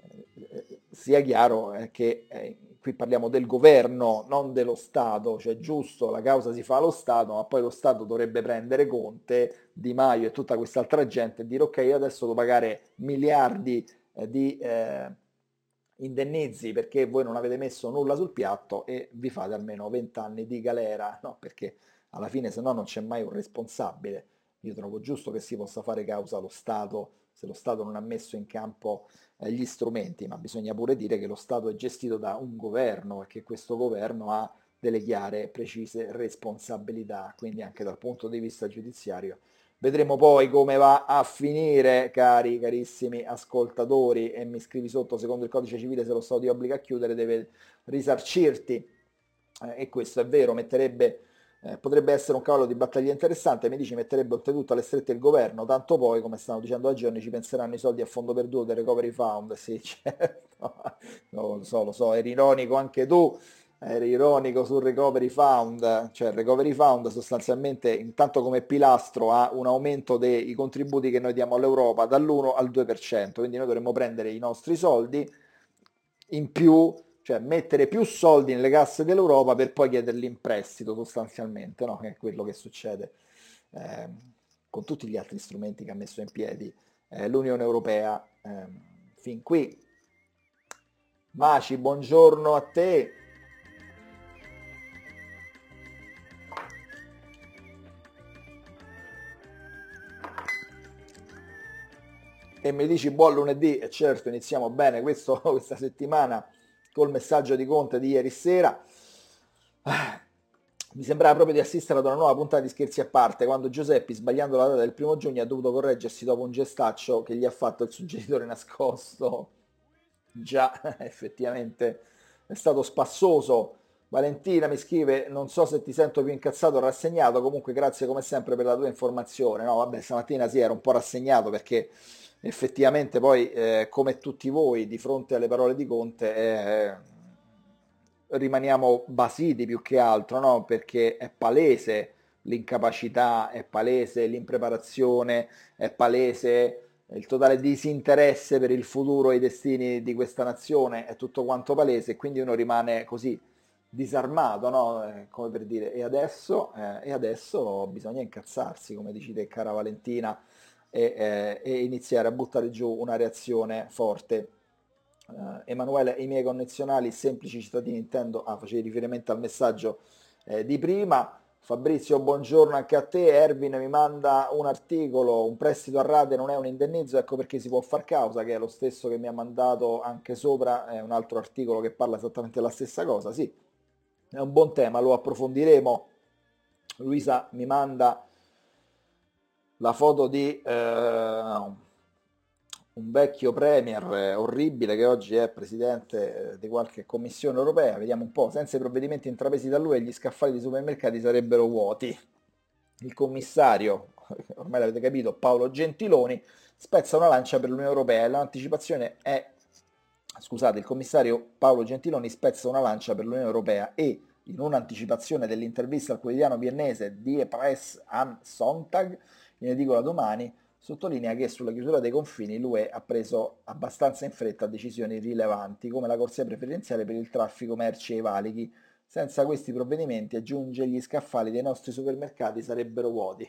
sia chiaro che qui parliamo del governo, non dello Stato, cioè giusto, la causa si fa allo Stato, ma poi lo Stato dovrebbe prendere Conte, Di Maio e tutta quest'altra gente e dire ok, io adesso devo pagare miliardi di indennizi perché voi non avete messo nulla sul piatto, e vi fate almeno 20 anni di galera, no? Perché alla fine se no non c'è mai un responsabile. Io trovo giusto che si possa fare causa allo Stato se lo Stato non ha messo in campo gli strumenti, ma bisogna pure dire che lo Stato è gestito da un governo e che questo governo ha delle chiare e precise responsabilità, quindi anche dal punto di vista giudiziario. Vedremo poi come va a finire, carissimi ascoltatori, e mi scrivi sotto: secondo il codice civile se lo Stato ti obbliga a chiudere deve risarcirti, e questo è vero, potrebbe essere un cavallo di battaglia interessante. Mi dici, metterebbe oltretutto alle strette il governo, tanto poi, come stanno dicendo a giorni, ci penseranno i soldi a fondo perduto del Recovery Fund. Sì, certo, no, lo so, eri ironico anche tu, eri ironico sul Recovery Fund, cioè il Recovery Fund sostanzialmente intanto come pilastro ha un aumento dei contributi che noi diamo all'Europa dall'1 al 2%, quindi noi dovremmo prendere i nostri soldi in più, cioè mettere più soldi nelle casse dell'Europa per poi chiederli in prestito sostanzialmente, no? Che è quello che succede eh, con tutti gli altri strumenti che ha messo in piedi l'Unione Europea fin qui. Maci, buongiorno a te. E mi dici buon lunedì, e certo iniziamo bene questa settimana col messaggio di Conte di ieri sera. Mi sembrava proprio di assistere ad una nuova puntata di Scherzi a parte, quando Giuseppe, sbagliando la data del 1° giugno, ha dovuto correggersi dopo un gestaccio che gli ha fatto il suo genitore nascosto. Già, effettivamente è stato spassoso. Valentina mi scrive: non so se ti sento più incazzato o rassegnato, comunque grazie come sempre per la tua informazione. No, vabbè, stamattina sì, ero un po' rassegnato perché effettivamente poi, come tutti voi, di fronte alle parole di Conte, rimaniamo basiti più che altro, no? Perché è palese l'incapacità, è palese l'impreparazione, è palese il totale disinteresse per il futuro e i destini di questa nazione, è tutto quanto palese, e quindi uno rimane così disarmato, no? Come per dire, e adesso bisogna incazzarsi, come dici te, cara Valentina, e iniziare a buttare giù una reazione forte. Emanuele, i miei connazionali semplici cittadini intendo, facevi riferimento al messaggio di prima. Fabrizio, buongiorno anche a te. Erwin mi manda un articolo: un prestito a rate non è un indennizzo, ecco perché si può far causa, che è lo stesso che mi ha mandato anche sopra, è un altro articolo che parla esattamente della stessa cosa. Sì, è un buon tema, lo approfondiremo Luisa mi manda la foto di un vecchio premier orribile che oggi è presidente di qualche commissione europea. Vediamo un po', senza i provvedimenti intrapresi da lui gli scaffali dei supermercati sarebbero vuoti. Il commissario, ormai l'avete capito, Paolo Gentiloni, spezza una lancia per l'Unione Europea e l'anticipazione è, scusate, il commissario Paolo Gentiloni spezza una lancia per l'Unione Europea e in un'anticipazione dell'intervista al quotidiano viennese Die Presse am Sonntag, in edicola domani, sottolinea che sulla chiusura dei confini l'UE ha preso abbastanza in fretta decisioni rilevanti, come la corsia preferenziale per il traffico merci ai valichi. Senza questi provvedimenti, aggiunge, gli scaffali dei nostri supermercati sarebbero vuoti.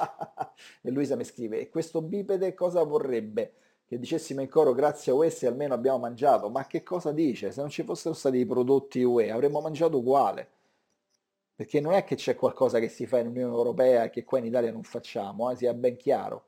E Luisa mi scrive, e questo bipede cosa vorrebbe? Che dicessimo in coro grazie a questi almeno abbiamo mangiato. Ma che cosa dice? Se non ci fossero stati i prodotti UE avremmo mangiato uguale. Perché non è che c'è qualcosa che si fa in Unione Europea e che qua in Italia non facciamo, sia ben chiaro.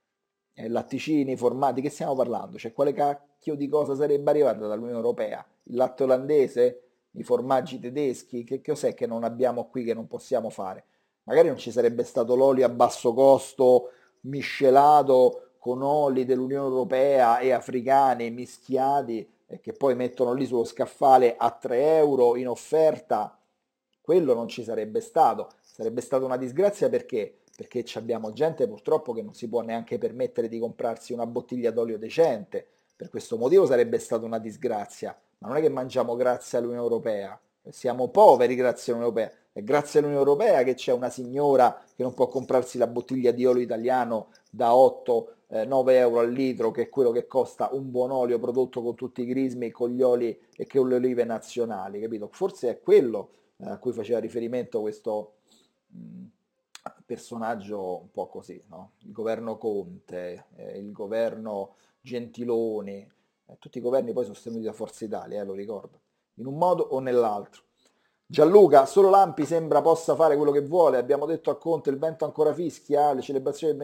Latticini, formati, che stiamo parlando? Cioè, quale cacchio di cosa sarebbe arrivata dall'Unione Europea? Il latte olandese? I formaggi tedeschi? Che cos'è che non abbiamo qui che non possiamo fare? Magari non ci sarebbe stato l'olio a basso costo miscelato con oli dell'Unione Europea e africani mischiati e che poi mettono lì sullo scaffale a 3 euro in offerta. Quello non ci sarebbe stata una disgrazia perché? Perché abbiamo gente purtroppo che non si può neanche permettere di comprarsi una bottiglia d'olio decente, per questo motivo sarebbe stata una disgrazia, ma non è che mangiamo grazie all'Unione Europea, siamo poveri grazie all'Unione Europea, è grazie all'Unione Europea che c'è una signora che non può comprarsi la bottiglia di olio italiano da 8 9 euro al litro, che è quello che costa un buon olio prodotto con tutti i crismi, con gli oli e con le olive nazionali, capito? Forse è quello a cui faceva riferimento questo mh, personaggio un po' così, no? Il governo Conte, il governo Gentiloni, tutti i governi poi sostenuti da Forza Italia, lo ricordo, in un modo o nell'altro. Gianluca, solo Lampi sembra possa fare quello che vuole, abbiamo detto a Conte il vento ancora fischia, le celebrazioni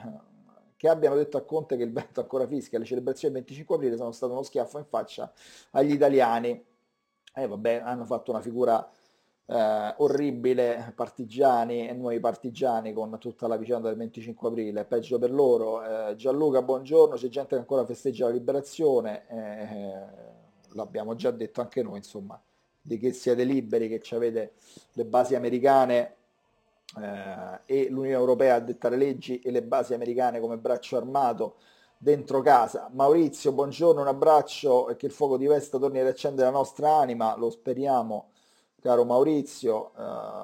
che abbiano detto a Conte che il vento ancora fischia, le celebrazioni del 25 aprile sono state uno schiaffo in faccia agli italiani. E vabbè, hanno fatto una figura orribile, partigiani e nuovi partigiani con tutta la vicenda del 25 aprile, peggio per loro. Gianluca, buongiorno, c'è gente che ancora festeggia la liberazione, l'abbiamo già detto anche noi, insomma, di che siete liberi, che ci avete le basi americane e l'Unione Europea a dettare leggi e le basi americane come braccio armato dentro casa. Maurizio, buongiorno, un abbraccio e che il fuoco di Vesta torni a riaccendere la nostra anima, lo speriamo, caro Maurizio,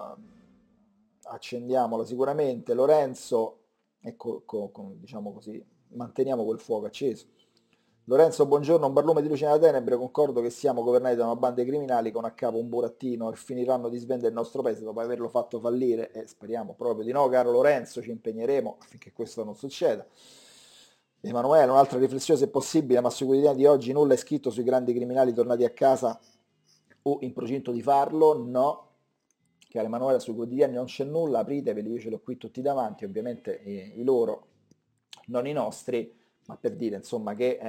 accendiamola sicuramente. Lorenzo, ecco, diciamo così, manteniamo quel fuoco acceso. Lorenzo, buongiorno, un barlume di luce nella tenebre, concordo che siamo governati da una banda di criminali con a capo un burattino e finiranno di svendere il nostro paese dopo averlo fatto fallire e speriamo proprio di no, caro Lorenzo, ci impegneremo affinché questo non succeda. Emanuele, un'altra riflessione se possibile, ma sui quotidiani di oggi nulla è scritto sui grandi criminali tornati a casa o in procinto di farlo, no. Caro Emanuele, sui quotidiani non c'è nulla, apriteveli, io ce l'ho qui tutti davanti, ovviamente i loro, non i nostri, ma per dire insomma che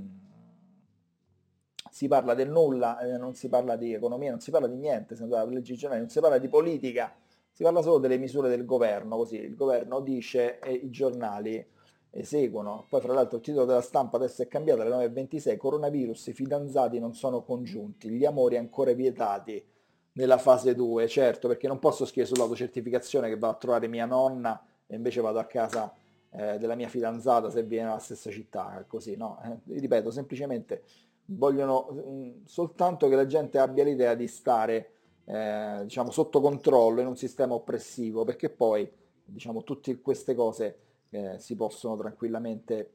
si parla del nulla, non si parla di economia, non si parla di niente, se andate a leggere i giornali, non si parla di politica, si parla solo delle misure del governo, così il governo dice e i giornali eseguono. Poi fra l'altro il titolo della stampa adesso è cambiato alle 9:26, coronavirus, i fidanzati non sono congiunti, gli amori ancora vietati nella fase 2, certo, perché non posso scrivere sull'autocertificazione che vado a trovare mia nonna e invece vado a casa della mia fidanzata se viene nella stessa città, così, no? Ripeto, semplicemente vogliono soltanto che la gente abbia l'idea di stare, diciamo, sotto controllo in un sistema oppressivo, perché poi, diciamo, tutte queste cose si possono tranquillamente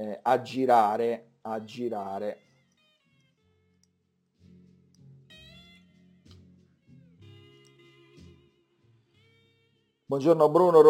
aggirare. Buongiorno Bruno,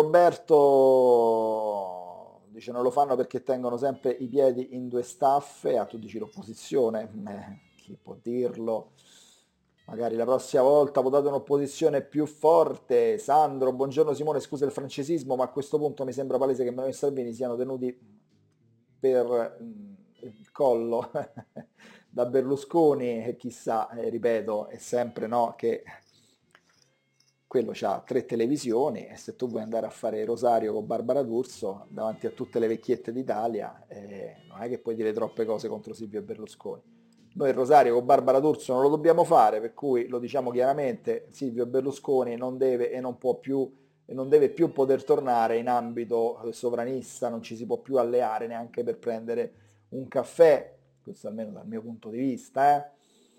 Roberto dice non lo fanno perché tengono sempre i piedi in due staffe, tu dici l'opposizione, chi può dirlo? Magari la prossima volta votate un'opposizione più forte. Sandro, buongiorno Simone, scusa il francesismo, ma a questo punto mi sembra palese che Manuel e Salvini siano tenuti per il collo da Berlusconi e chissà, ripeto, è sempre no che quello ha 3 televisioni e se tu vuoi andare a fare Rosario con Barbara D'Urso davanti a tutte le vecchiette d'Italia, non è che puoi dire troppe cose contro Silvio Berlusconi. Noi il Rosario con Barbara D'Urso non lo dobbiamo fare, per cui lo diciamo chiaramente, Silvio Berlusconi non deve e non può più e non deve più poter tornare in ambito sovranista, non ci si può più alleare neanche per prendere un caffè, questo almeno dal mio punto di vista.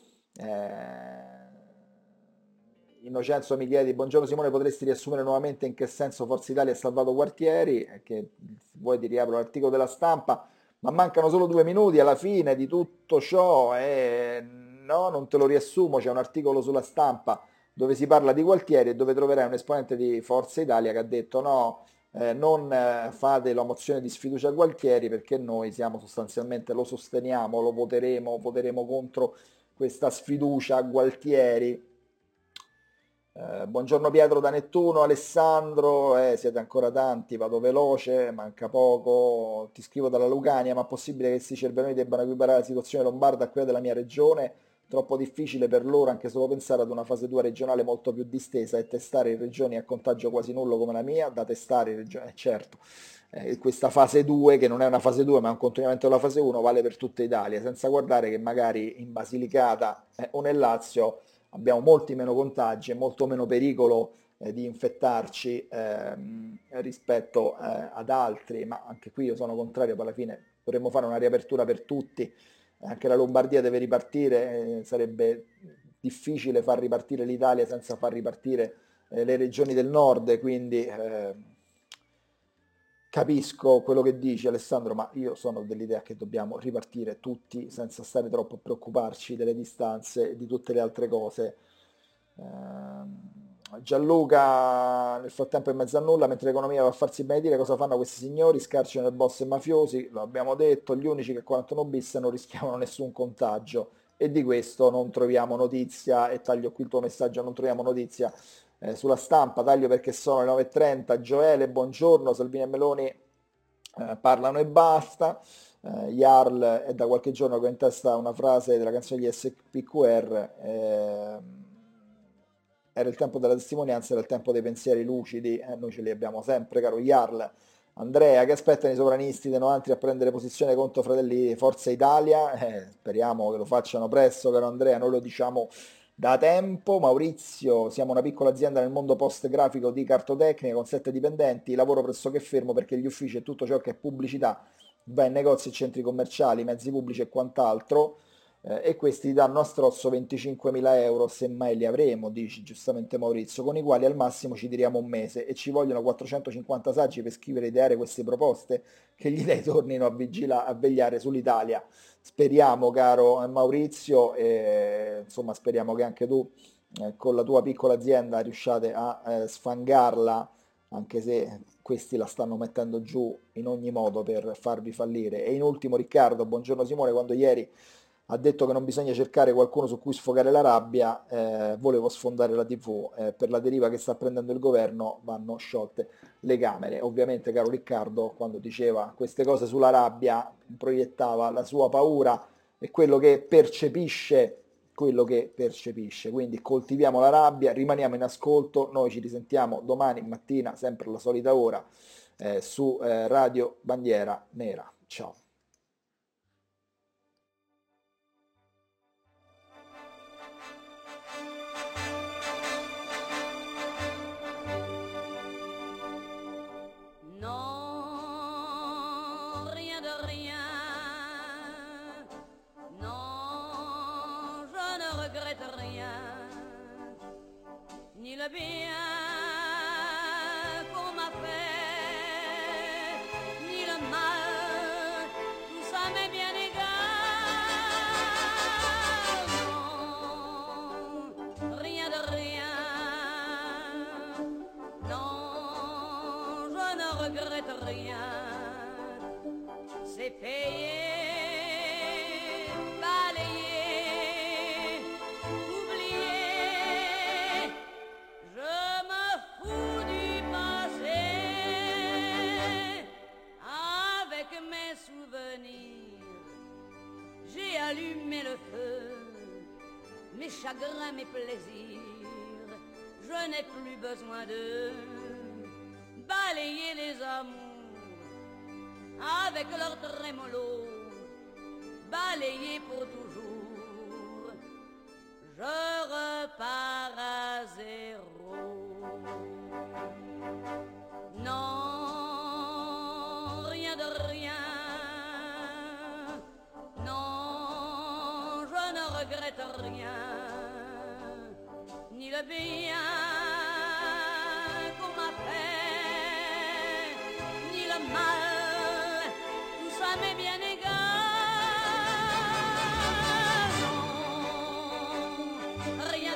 Innocenzo Micheli, buongiorno Simone, potresti riassumere nuovamente in che senso Forza Italia ha salvato Gualtieri? Che vuoi ti riapro l'articolo della Stampa, ma mancano solo 2 minuti alla fine di tutto ciò e no, non te lo riassumo, c'è un articolo sulla Stampa dove si parla di Gualtieri e dove troverai un esponente di Forza Italia che ha detto no, non fate la mozione di sfiducia a Gualtieri perché noi siamo sostanzialmente, lo sosteniamo, lo voteremo, voteremo contro questa sfiducia a Gualtieri. Buongiorno Pietro da Nettuno, Alessandro, siete ancora tanti, vado veloce, manca poco, ti scrivo dalla Lucania, ma è possibile che questi cervelloni debbano equiparare la situazione lombarda a quella della mia regione? Troppo difficile per loro anche solo pensare ad una fase 2 regionale molto più distesa e testare in regioni a contagio quasi nullo come la mia, da testare in regioni, certo. Questa fase 2, che non è una fase 2 ma è un continuamento della fase 1, vale per tutta Italia, senza guardare che magari in Basilicata o nel Lazio abbiamo molti meno contagi e molto meno pericolo di infettarci rispetto ad altri, ma anche qui io sono contrario, poi alla fine dovremmo fare una riapertura per tutti, anche la Lombardia deve ripartire, sarebbe difficile far ripartire l'Italia senza far ripartire le regioni del nord, quindi capisco quello che dici Alessandro, ma io sono dell'idea che dobbiamo ripartire tutti senza stare troppo a preoccuparci delle distanze e di tutte le altre cose. Gianluca nel frattempo è in mezzo a nulla, mentre l'economia va a farsi benedire, cosa fanno questi signori? Scaricano il boss e mafiosi, lo abbiamo detto, gli unici che 41 bis non rischiavano nessun contagio e di questo non troviamo notizia e taglio qui il tuo messaggio, non troviamo notizia sulla Stampa, taglio perché sono le 9.30, Gioele, buongiorno, Salvini e Meloni parlano e basta, Jarl è da qualche giorno che ho in testa una frase della canzone di SPQR, era il tempo della testimonianza, era il tempo dei pensieri lucidi, noi ce li abbiamo sempre, caro Jarl. Andrea, che aspettano i sovranisti dei 90 a prendere posizione contro Fratelli Forza Italia? Speriamo che lo facciano presto, caro Andrea, noi lo diciamo da tempo. Maurizio, siamo una piccola azienda nel mondo post-grafico di cartotecnica con 7 dipendenti, lavoro pressoché fermo perché gli uffici e tutto ciò che è pubblicità va in negozi e centri commerciali, mezzi pubblici e quant'altro, e questi danno a strozzo 25.000 euro, se mai li avremo, dici giustamente Maurizio, con i quali al massimo ci tiriamo un mese e ci vogliono 450 saggi per scrivere e ideare queste proposte che gli dei tornino a vegliare sull'Italia. Speriamo, caro Maurizio, e insomma speriamo che anche tu con la tua piccola azienda riusciate a sfangarla, anche se questi la stanno mettendo giù in ogni modo per farvi fallire. E in ultimo Riccardo, buongiorno Simone, quando ieri ha detto che non bisogna cercare qualcuno su cui sfogare la rabbia, volevo sfondare la TV, per la deriva che sta prendendo il governo vanno sciolte le Camere. Ovviamente, caro Riccardo, quando diceva queste cose sulla rabbia, proiettava la sua paura e quello che percepisce. Quindi coltiviamo la rabbia, rimaniamo in ascolto, noi ci risentiamo domani mattina, sempre alla solita ora, su Radio Bandiera Nera. Ciao. Non, rien de rien. Non, je ne regrette rien. Ni le bien qu'on m'a fait, ni le mal, tout ça m'est bien égal. Non, rien de rien. Non, je ne regrette rien. C'est payé, balayé, oublié. Je me fous du passé. Avec mes souvenirs, j'ai allumé le feu, mes chagrins, mes plaisirs. je n'ai plus besoin de balayer les amours avec leur trémolo, balayer pour toujours. Je repars à zéro. Non, rien de rien. Non, je ne regrette rien. Ni le bien qu'on m'a fait, ni le mal, tout ça m'est bien égal. Non, rien